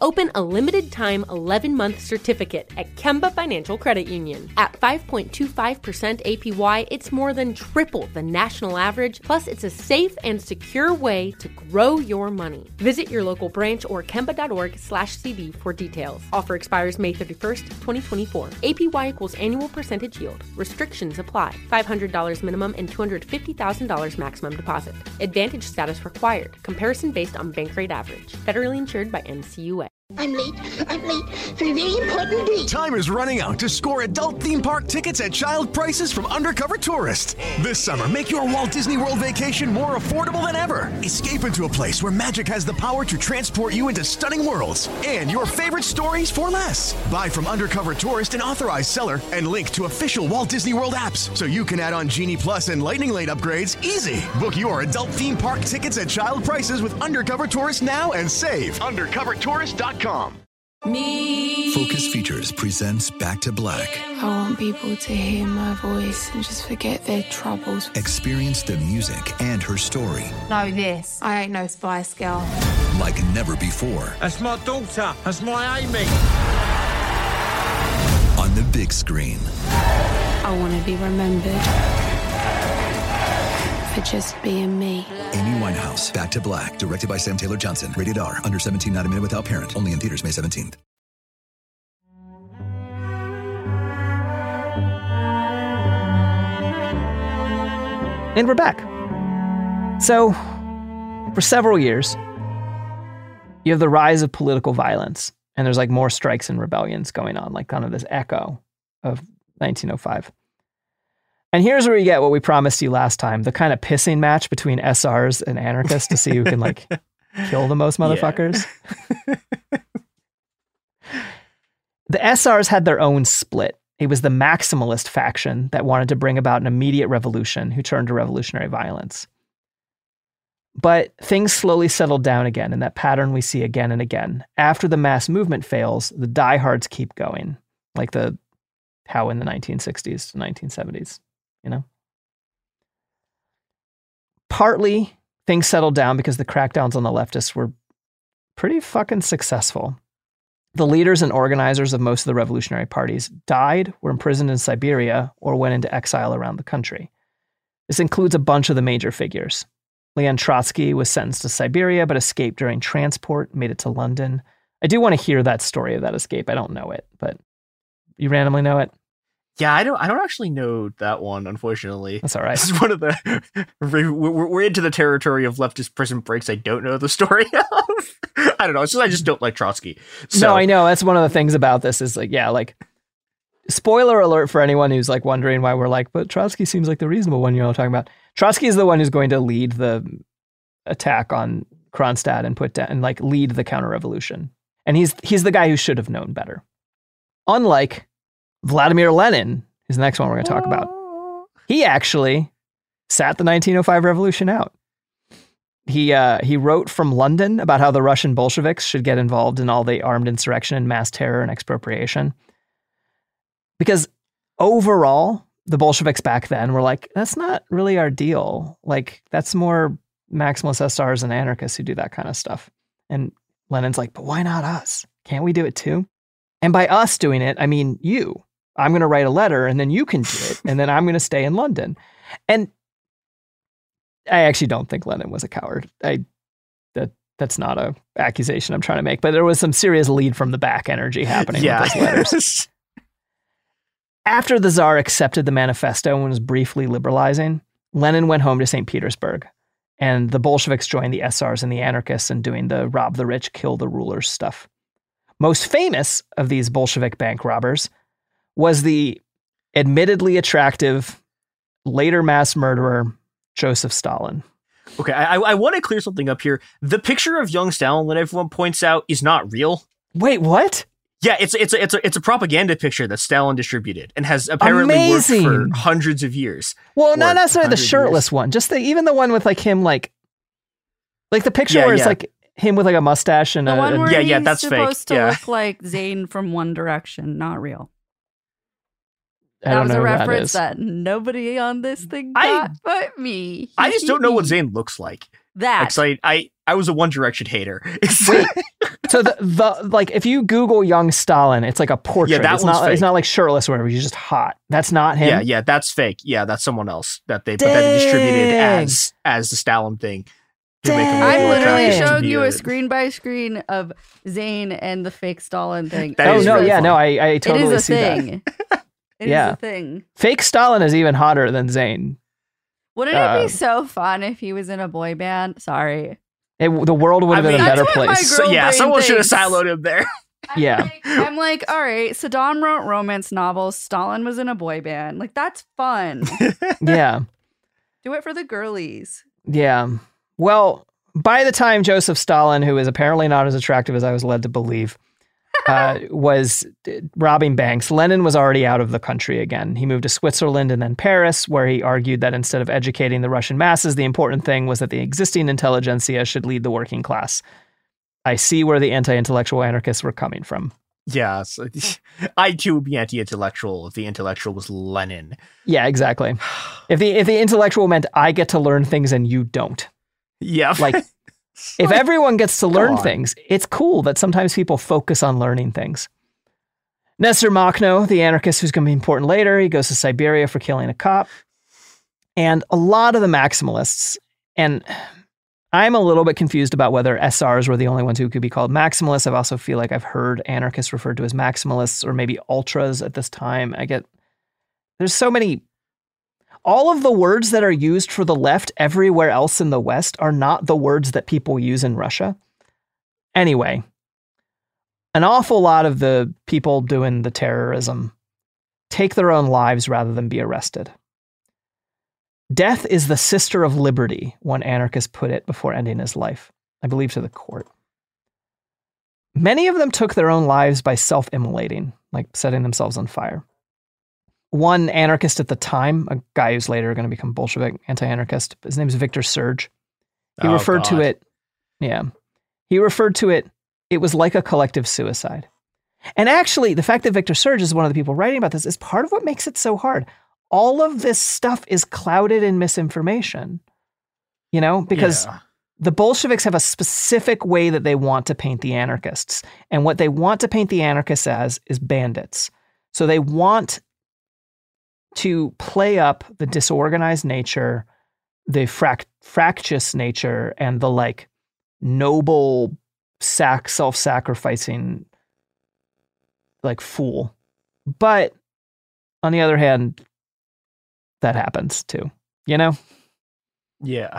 Open a limited-time eleven-month certificate at Kemba Financial Credit Union. At five point two five percent A P Y, it's more than triple the national average, plus it's a safe and secure way to grow your money. Visit your local branch or kemba.org slash CD for details. Offer expires May thirty-first, twenty twenty-four. A P Y equals annual percentage yield. Restrictions apply. five hundred dollars minimum and two hundred fifty thousand dollars maximum deposit. Advantage status required. Comparison based on bank rate average. Federally insured by N C U A. I'm late. I'm late for a very important date. Time is running out to score adult theme park tickets at child prices from Undercover Tourist. This summer, make your Walt Disney World vacation more affordable than ever. Escape into a place where magic has the power to transport you into stunning worlds and your favorite stories for less. Buy from Undercover Tourist, an authorized seller, and link to official Walt Disney World apps so you can add on Genie Plus and Lightning Lane upgrades easy. Book your adult theme park tickets at child prices with Undercover Tourist now and save. undercover tourist dot com. Me. Focus Features presents Back to Black. I want people to hear my voice and just forget their troubles. Experience the music and her story. Know this. I ain't no Spice Girl. Like never before. That's my daughter. That's my Amy. On the big screen. I want to be remembered for just being me. Amy Winehouse, Back to Black, directed by Sam Taylor Johnson. Rated R, under seventeen, not a minute without parent. Only in theaters May seventeenth. And we're back. So, for several years, you have the rise of political violence, and there's like more strikes and rebellions going on, like kind of this echo of nineteen oh five. And here's where you get what we promised you last time, the kind of pissing match between S Rs and anarchists to see who can like kill the most motherfuckers. Yeah. The S Rs had their own split. It was the maximalist faction that wanted to bring about an immediate revolution who turned to revolutionary violence. But things slowly settled down again in that pattern we see again and again. After the mass movement fails, the diehards keep going, like the how in the nineteen sixties to nineteen seventies. You know, partly things settled down because the crackdowns on the leftists were pretty fucking successful. The leaders and organizers of most of the revolutionary parties died, were imprisoned in Siberia, or went into exile around the country. This includes a bunch of the major figures. Leon Trotsky was sentenced to Siberia, but escaped during transport, made it to London. I do want to hear that story of that escape. I don't know it, but you randomly know it? Yeah, I don't. I don't actually know that one, unfortunately. That's all right. This is one of the. We're, we're into the territory of leftist prison breaks. I don't know the story of. I don't know. It's just I just don't like Trotsky. So. No, I know. That's one of the things about this is like, yeah, like. Spoiler alert for anyone who's like wondering why we're like, but Trotsky seems like the reasonable one you're all talking about. Trotsky is the one who's going to lead the attack on Kronstadt and put down and like lead the counter-revolution. And he's he's the guy who should have known better. Unlike Vladimir Lenin, who's the next one we're going to talk about. He actually sat the nineteen oh five revolution out. He uh, he wrote from London about how the Russian Bolsheviks should get involved in all the armed insurrection and mass terror and expropriation. Because overall, the Bolsheviks back then were like, that's not really our deal. Like, that's more maximalist S Rs and anarchists who do that kind of stuff. And Lenin's like, but why not us? Can't we do it too? And by us doing it, I mean you. I'm going to write a letter and then you can do it. And then I'm going to stay in London. And I actually don't think Lenin was a coward. I that That's not a accusation I'm trying to make. But there was some serious lead from the back energy happening yeah. with those letters. After the Tsar accepted the manifesto and was briefly liberalizing, Lenin went home to Saint Petersburg. And the Bolsheviks joined the S Rs and the anarchists in doing the rob the rich, kill the rulers stuff. Most famous of these Bolshevik bank robbers was the admittedly attractive, later mass murderer, Joseph Stalin. Okay, I, I want to clear something up here. The picture of young Stalin that everyone points out is not real. Wait, what? Yeah, it's it's a, it's a, it's a propaganda picture that Stalin distributed and has apparently Amazing. worked for hundreds of years. Well, not necessarily the shirtless years. one, just the even the one with like him, like like the picture yeah, where yeah. it's like him with like a mustache and the a, one where yeah, he's yeah, that's supposed fake. to yeah. look like Zayn from One Direction, not real. I that don't was know a who reference that, that nobody on this thing I, got but me. I just don't know what Zayn looks like. That like, I I I was a One Direction hater. Wait, So the, the like if you Google young Stalin, it's like a portrait. Yeah, that it's one's not fake. It's not like shirtless or whatever. He's just hot. That's not him. Yeah, yeah, that's fake. Yeah, that's someone else that they but that they distributed as as the Stalin thing. To make him look I'm more literally attractive to showing the, you uh, a screen by screen of Zayn and the fake Stalin thing. That Oh is no, really yeah, fun. no, I, I totally it is a see thing. that. It Yeah. is a thing. Fake Stalin is even hotter than Zayn. Wouldn't it Um, be so fun if he was in a boy band? Sorry. It, the world would have I been mean, a better that's what my place. girl- So, yeah, brain someone should have thinks. siloed him there. I'm Yeah. Like, I'm like, all right, Saddam wrote romance novels. Stalin was in a boy band. Like, that's fun. Yeah, Do it for the girlies. yeah. Well, by the time Joseph Stalin, who is apparently not as attractive as I was led to believe, uh, was uh, robbing banks, Lenin was already out of the country again. He moved to Switzerland and then Paris, where he argued that instead of educating the Russian masses, the important thing was that the existing intelligentsia should lead the working class. I see where the anti-intellectual anarchists were coming from. Yeah, so, I too would be anti-intellectual if the intellectual was Lenin. Yeah, exactly. If the if the intellectual meant I get to learn things and you don't. Yeah, Like, if everyone gets to learn on. things, it's cool that sometimes people focus on learning things. Nestor Makhno, the anarchist who's going to be important later, he goes to Siberia for killing a cop. And a lot of the maximalists, and I'm a little bit confused about whether S Rs were the only ones who could be called maximalists. I also feel like I've heard anarchists referred to as maximalists or maybe ultras at this time. I get, there's so many. All of the words that are used for the left everywhere else in the West are not the words that people use in Russia. Anyway, an awful lot of the people doing the terrorism take their own lives rather than be arrested. Death is the sister of liberty, one anarchist put it before ending his life, I believe to the court. Many of them took their own lives by self-immolating, like setting themselves on fire. One anarchist at the time, a guy who's later going to become Bolshevik anti-anarchist, his name is Victor Serge. He Oh, referred to God. it, yeah, he referred to it, it was like a collective suicide. And actually, the fact that Victor Serge is one of the people writing about this is part of what makes it so hard. All of this stuff is clouded in misinformation, you know, because Yeah. the Bolsheviks have a specific way that they want to paint the anarchists. And what they want to paint the anarchists as is bandits. So they want to play up the disorganized nature, the frac- fractious nature, and the like noble, sac- self-sacrificing, like fool. But on the other hand, that happens too, you know? Yeah.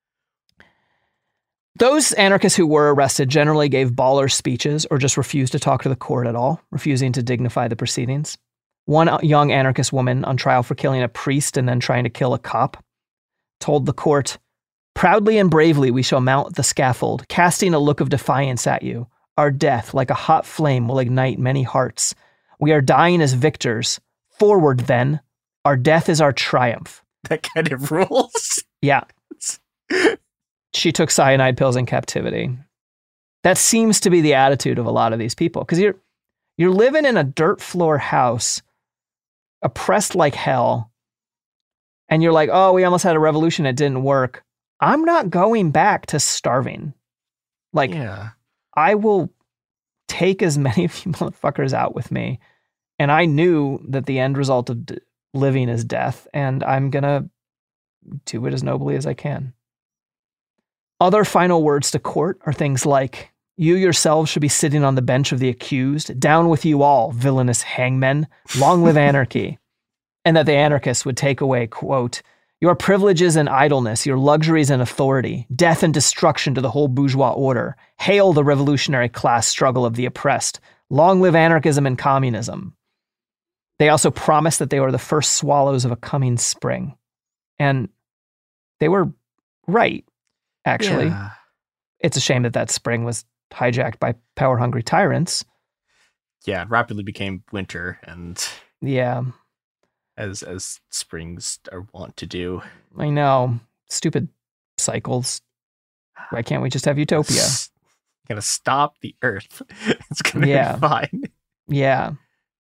Those anarchists who were arrested generally gave baller speeches or just refused to talk to the court at all, refusing to dignify the proceedings. One young anarchist woman on trial for killing a priest and then trying to kill a cop told the court, "Proudly and bravely we shall mount the scaffold, casting a look of defiance at you. Our death, like a hot flame, will ignite many hearts. We are dying as victors. Forward, then. Our death is our triumph." That kind of rules. Yeah. She took cyanide pills in captivity. That seems to be the attitude of a lot of these people, because you're you're living in a dirt floor house, oppressed like hell, and you're like, oh, we almost had a revolution, it didn't work. I'm not going back to starving. Like, Yeah. I will take as many of you motherfuckers out with me. And I knew that the end result of d- living is death, and I'm gonna do it as nobly as I can. Other final words to court are things like, "You yourselves should be sitting on the bench of the accused. Down with you all, villainous hangmen. Long live anarchy." And that the anarchists would take away, quote, "Your privileges and idleness, your luxuries and authority, death and destruction to the whole bourgeois order. Hail the revolutionary class struggle of the oppressed. Long live anarchism and communism." They also promised that they were the first swallows of a coming spring. And they were right, actually. Yeah. It's a shame that that spring was hijacked by power-hungry tyrants. Yeah, it rapidly became winter, and Yeah, as as springs are wont to do. I know. Stupid cycles. Why can't we just have utopia? Gonna stop the earth. It's gonna Yeah. be fine. Yeah.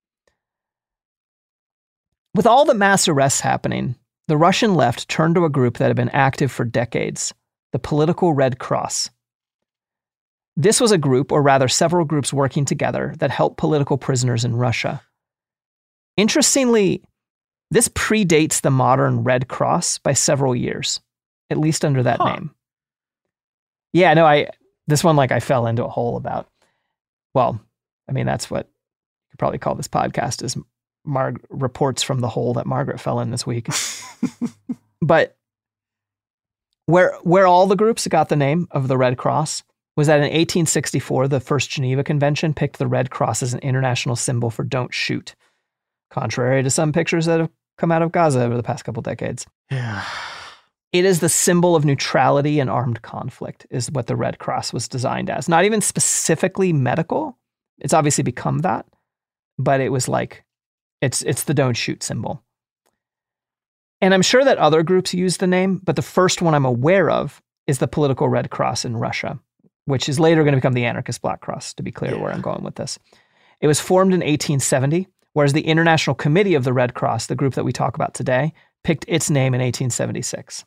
With all the mass arrests happening, the Russian left turned to a group that had been active for decades, the Political Red Cross. This was a group, or rather several groups working together, that helped political prisoners in Russia. Interestingly, this predates the modern Red Cross by several years, at least under that huh. name. Yeah, no, I this one, like, I fell into a hole about. Well, I mean, that's what you could probably call this podcast, is Mar- reports from the hole that Margaret fell in this week. But where where all the groups got the name of the Red Cross was that in eighteen sixty-four, the First Geneva Convention picked the Red Cross as an international symbol for don't shoot, contrary to some pictures that have come out of Gaza over the past couple decades. Yeah. It is the symbol of neutrality in armed conflict, is what the Red Cross was designed as. Not even specifically medical. It's obviously become that, but it was like, it's it's the don't shoot symbol. And I'm sure that other groups use the name, but the first one I'm aware of is the political Red Cross in Russia, which is later going to become the anarchist Black Cross, to be clear yeah. where I'm going with this. It was formed in eighteen seventy, whereas the International Committee of the Red Cross, the group that we talk about today, picked its name in eighteen seventy-six.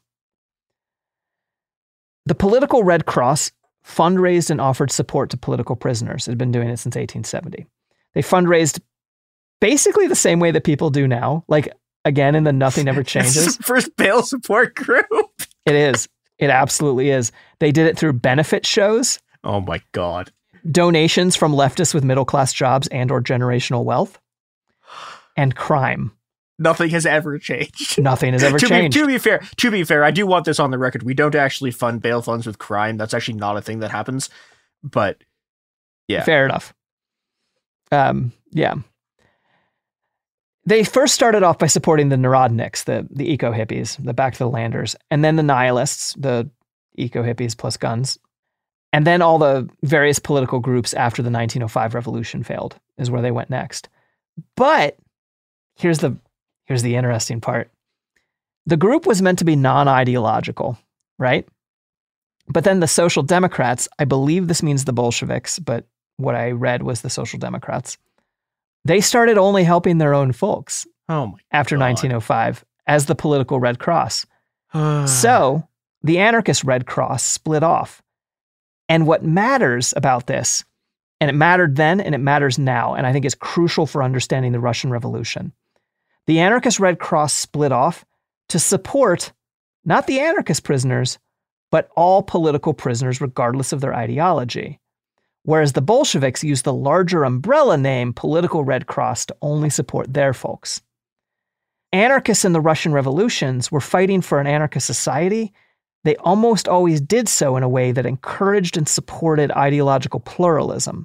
The political Red Cross fundraised and offered support to political prisoners. It had been doing it since eighteen seventy. They fundraised basically the same way that people do now, like, again, in the nothing ever changes. First bail support group. It is. It absolutely is. They did it through benefit shows. Oh my God. Donations from leftists with middle-class jobs and or generational wealth. And crime. Nothing has ever changed. Nothing has ever to changed. Be, to be fair, to be fair, I do want this on the record. We don't actually fund bail funds with crime. That's actually not a thing that happens. But yeah. Fair enough. Um, yeah. They first started off by supporting the Narodniks, the, the eco-hippies, the back to the landers, and then the nihilists, the eco-hippies plus guns, and then all the various political groups after the nineteen oh five revolution failed is where they went next. But here's the here's the interesting part. The group was meant to be non-ideological, right? But then the Social Democrats, I believe this means the Bolsheviks, but what I read was the Social Democrats. They started only helping their own folks oh my after God. nineteen oh five as the political Red Cross. So the anarchist Red Cross split off. And what matters about this, and it mattered then and it matters now, and I think is crucial for understanding the Russian Revolution, the anarchist Red Cross split off to support not the anarchist prisoners, but all political prisoners regardless of their ideology. Whereas the Bolsheviks used the larger umbrella name Political Red Cross to only support their folks. Anarchists in the Russian revolutions were fighting for an anarchist society. They almost always did so in a way that encouraged and supported ideological pluralism.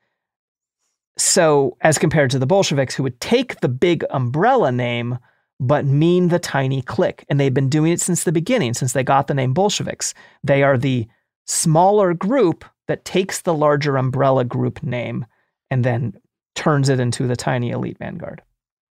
So, as compared to the Bolsheviks, who would take the big umbrella name, but mean the tiny clique. And they've been doing it since the beginning, since they got the name Bolsheviks. They are the smaller group that takes the larger umbrella group name and then turns it into the tiny elite vanguard.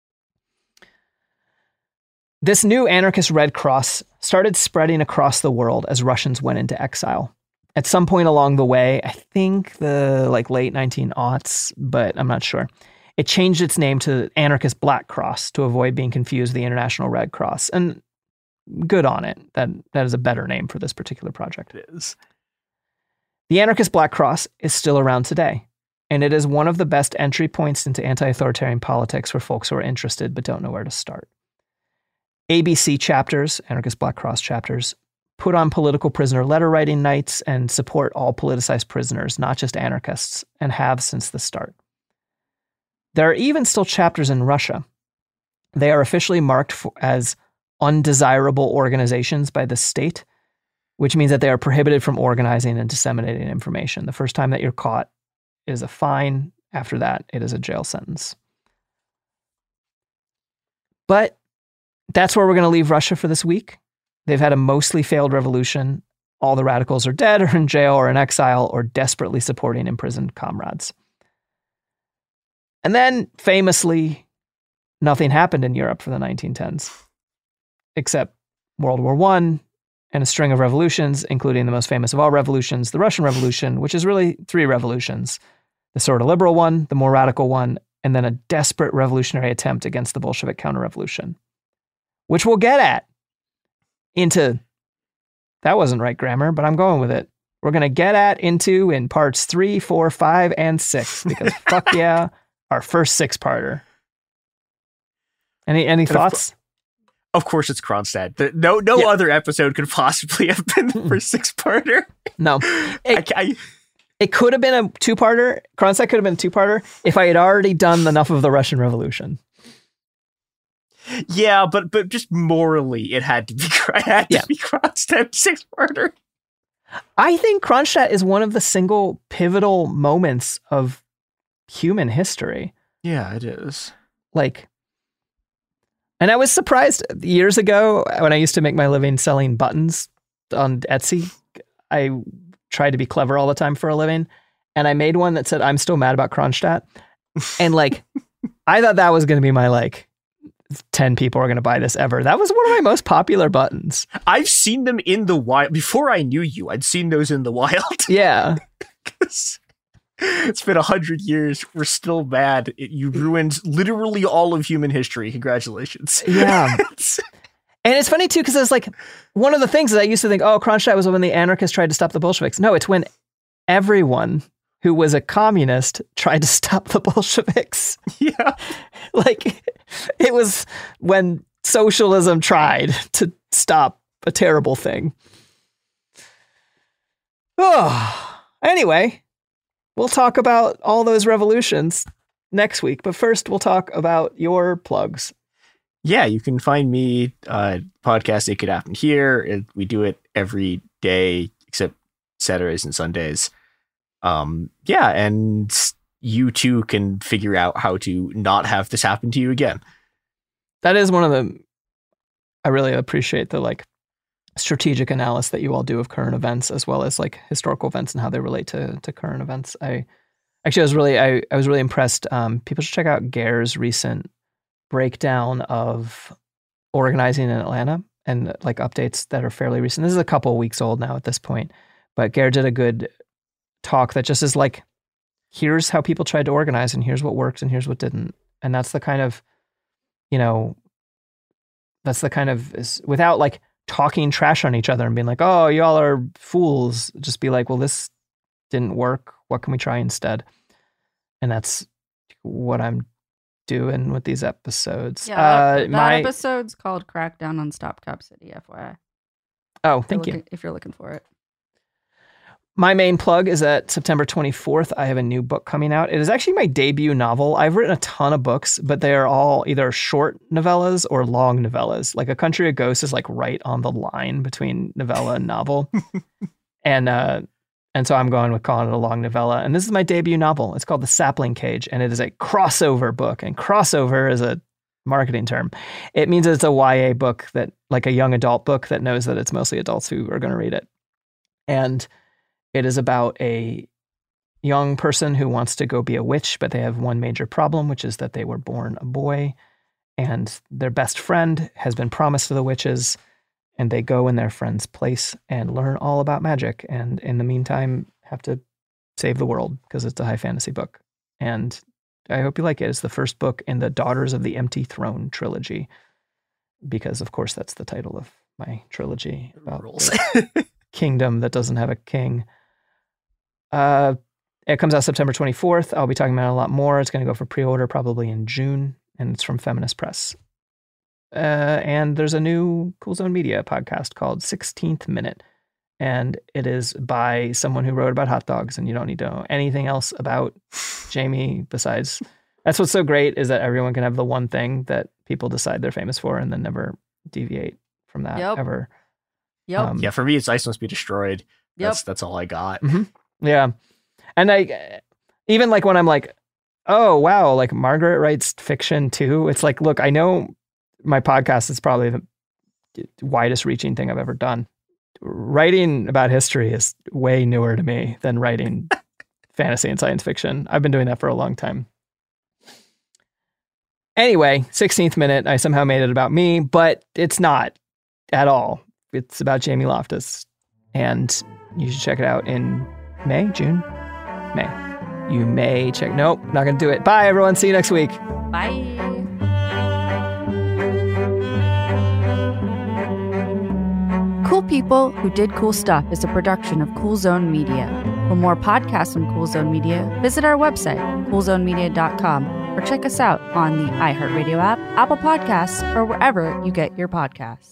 This new anarchist Red Cross started spreading across the world as Russians went into exile. At some point along the way, I think the like late nineteen aughts, but I'm not sure, it changed its name to Anarchist Black Cross to avoid being confused with the International Red Cross. And good on it. That that is a better name for this particular project. It is. The Anarchist Black Cross is still around today, and it is one of the best entry points into anti-authoritarian politics for folks who are interested but don't know where to start. A B C chapters, Anarchist Black Cross chapters, put on political prisoner letter writing nights and support all politicized prisoners, not just anarchists, and have since the start. There are even still chapters in Russia. They are officially marked for, as undesirable organizations by the state, which means that they are prohibited from organizing and disseminating information. The first time that you're caught is a fine. After that, it is a jail sentence. But that's where we're going to leave Russia for this week. They've had a mostly failed revolution. All the radicals are dead or in jail or in exile or desperately supporting imprisoned comrades. And then, famously, nothing happened in Europe for the nineteen tens, except World War One and a string of revolutions, including the most famous of all revolutions, the Russian Revolution, which is really three revolutions. The sort of liberal one, the more radical one, and then a desperate revolutionary attempt against the Bolshevik counter-revolution, which we'll get at into, that wasn't right grammar, but I'm going with it, we're going to get at into in parts three, four, five, and six, because fuck yeah, our first six-parter. Any any And of thoughts? Of course, it's Kronstadt. The, no, no Yeah. other episode could possibly have been the first six-parter. No. It, I, I, it could have been a two-parter. Kronstadt could have been a two-parter if I had already done enough of the Russian Revolution. yeah, but but just morally, it had to be it had to Yeah. be Kronstadt six-parter. I think Kronstadt is one of the single pivotal moments of human history. Yeah, it is. Like, and I was surprised years ago when I used to make my living selling buttons on Etsy. I tried to be clever all the time for a living. And I made one that said, I'm still mad about Kronstadt. And like, I thought that was going to be my like, ten people are going to buy this ever. That was one of my most popular buttons. I've seen them in the wild. Before I knew you, I'd seen those in the wild. Yeah. It's been a hundred years. We're still mad. It, you ruined literally all of human history. Congratulations. Yeah. And it's funny too, because it's like one of the things that I used to think, oh, Kronstadt was when the anarchists tried to stop the Bolsheviks. No, it's when everyone who was a communist tried to stop the Bolsheviks. Yeah. Like it was when socialism tried to stop a terrible thing. Oh, anyway, we'll talk about all those revolutions next week. But first, we'll talk about your plugs. Yeah, you can find me uh podcast It Could Happen Here. It, we do it every day except Saturdays and Sundays. Um, yeah, and you too can figure out how to not have this happen to you again. That is one of the, I really appreciate the like strategic analysis that you all do of current events as well as like historical events and how they relate to to current events. I actually I was really I, I was really impressed. Um, people should check out Gare's recent breakdown of organizing in Atlanta and like updates that are fairly recent. This is a couple of weeks old now at this point, but Gare did a good talk that just is like, here's how people tried to organize and here's what worked and here's what didn't. And that's the kind of, you know, that's the kind of, is, without like talking trash on each other and being like, oh, y'all are fools. Just be like, well, this didn't work. What can we try instead? And that's what I'm doing with these episodes. Yeah, uh, that, that my, episode's called Crackdown on Stop Cop City, F Y I. Oh, If thank you're you. looking- If you're looking for it. My main plug is that September twenty-fourth, I have a new book coming out. It is actually my debut novel. I've written a ton of books, but they are all either short novellas or long novellas. Like A Country of Ghosts is like right on the line between novella and novel. and uh, and so I'm going with calling it a long novella. And this is my debut novel. It's called The Sapling Cage, and it is a crossover book. And crossover is a marketing term. It means it's a Y A book, that like a young adult book that knows that it's mostly adults who are going to read it. And it is about a young person who wants to go be a witch, but they have one major problem, which is that they were born a boy, and their best friend has been promised to the witches, and they go in their friend's place and learn all about magic, and in the meantime have to save the world because it's a high fantasy book. And I hope you like it. It's the first book in the Daughters of the Empty Throne trilogy, because of course that's the title of my trilogy about the kingdom that doesn't have a king. Uh, it comes out September twenty-fourth. I'll be talking about it a lot more. It's going to go for pre-order probably in June, and it's from Feminist Press. Uh, and there's a new Cool Zone Media podcast called sixteenth Minute, and it is by someone who wrote about hot dogs, and you don't need to know anything else about Jamie besides. That's what's so great, is that everyone can have the one thing that people decide they're famous for and then never deviate from that Yep. ever. Yep. Um, Yeah, for me, it's Ice Must Be Destroyed. Yep. That's that's all I got. Mm-hmm. Yeah. And I, even like when I'm like, oh, wow, like Margaret writes fiction too. It's like, look, I know my podcast is probably the widest reaching thing I've ever done. Writing about history is way newer to me than writing fantasy and science fiction. I've been doing that for a long time. Anyway, sixteenth Minute, I somehow made it about me, but it's not at all. It's about Jamie Loftus, and you should check it out in May, June, May. You may check. Nope, not going to do it. Bye, everyone. See you next week. Bye. Cool People Who Did Cool Stuff is a production of Cool Zone Media. For more podcasts from Cool Zone Media, visit our website, cool zone media dot com, or check us out on the iHeartRadio app, Apple Podcasts, or wherever you get your podcasts.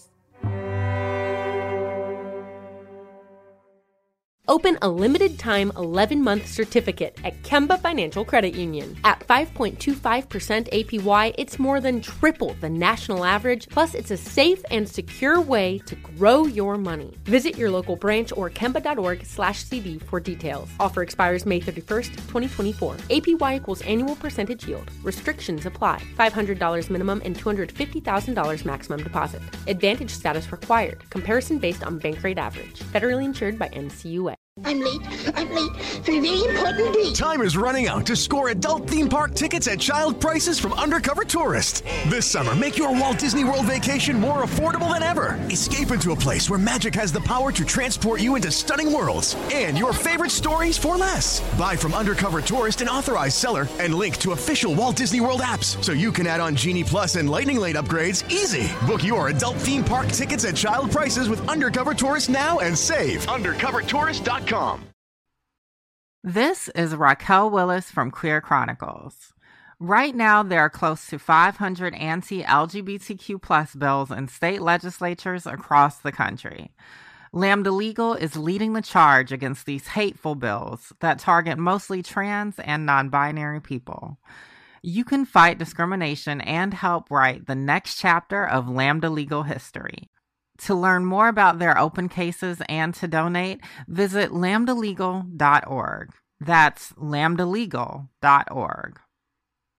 Open a limited-time eleven-month certificate at Kemba Financial Credit Union. At five point two five percent A P Y, it's more than triple the national average, plus it's a safe and secure way to grow your money. Visit your local branch or kemba.org slash CD for details. Offer expires May thirty-first, twenty twenty-four. A P Y equals annual percentage yield. Restrictions apply. five hundred dollars minimum and two hundred fifty thousand dollars maximum deposit. Advantage status required. Comparison based on bank rate average. Federally insured by N C U A. I'm late. I'm late for a very important date. Time is running out to score adult theme park tickets at child prices from Undercover Tourist. This summer, make your Walt Disney World vacation more affordable than ever. Escape into a place where magic has the power to transport you into stunning worlds and your favorite stories for less. Buy from Undercover Tourist, an authorized seller, and link to official Walt Disney World apps so you can add on Genie Plus and Lightning Lane upgrades easy. Book your adult theme park tickets at child prices with Undercover Tourist now and save. undercover tourist dot com. This is Raquel Willis from Queer Chronicles. Right now, there are close to five hundred anti-L G B T Q plus bills in state legislatures across the country. Lambda Legal is leading the charge against these hateful bills that target mostly trans and non-binary people. You can fight discrimination and help write the next chapter of Lambda Legal history. To learn more about their open cases and to donate, visit lambda legal dot org. That's lambda legal dot org.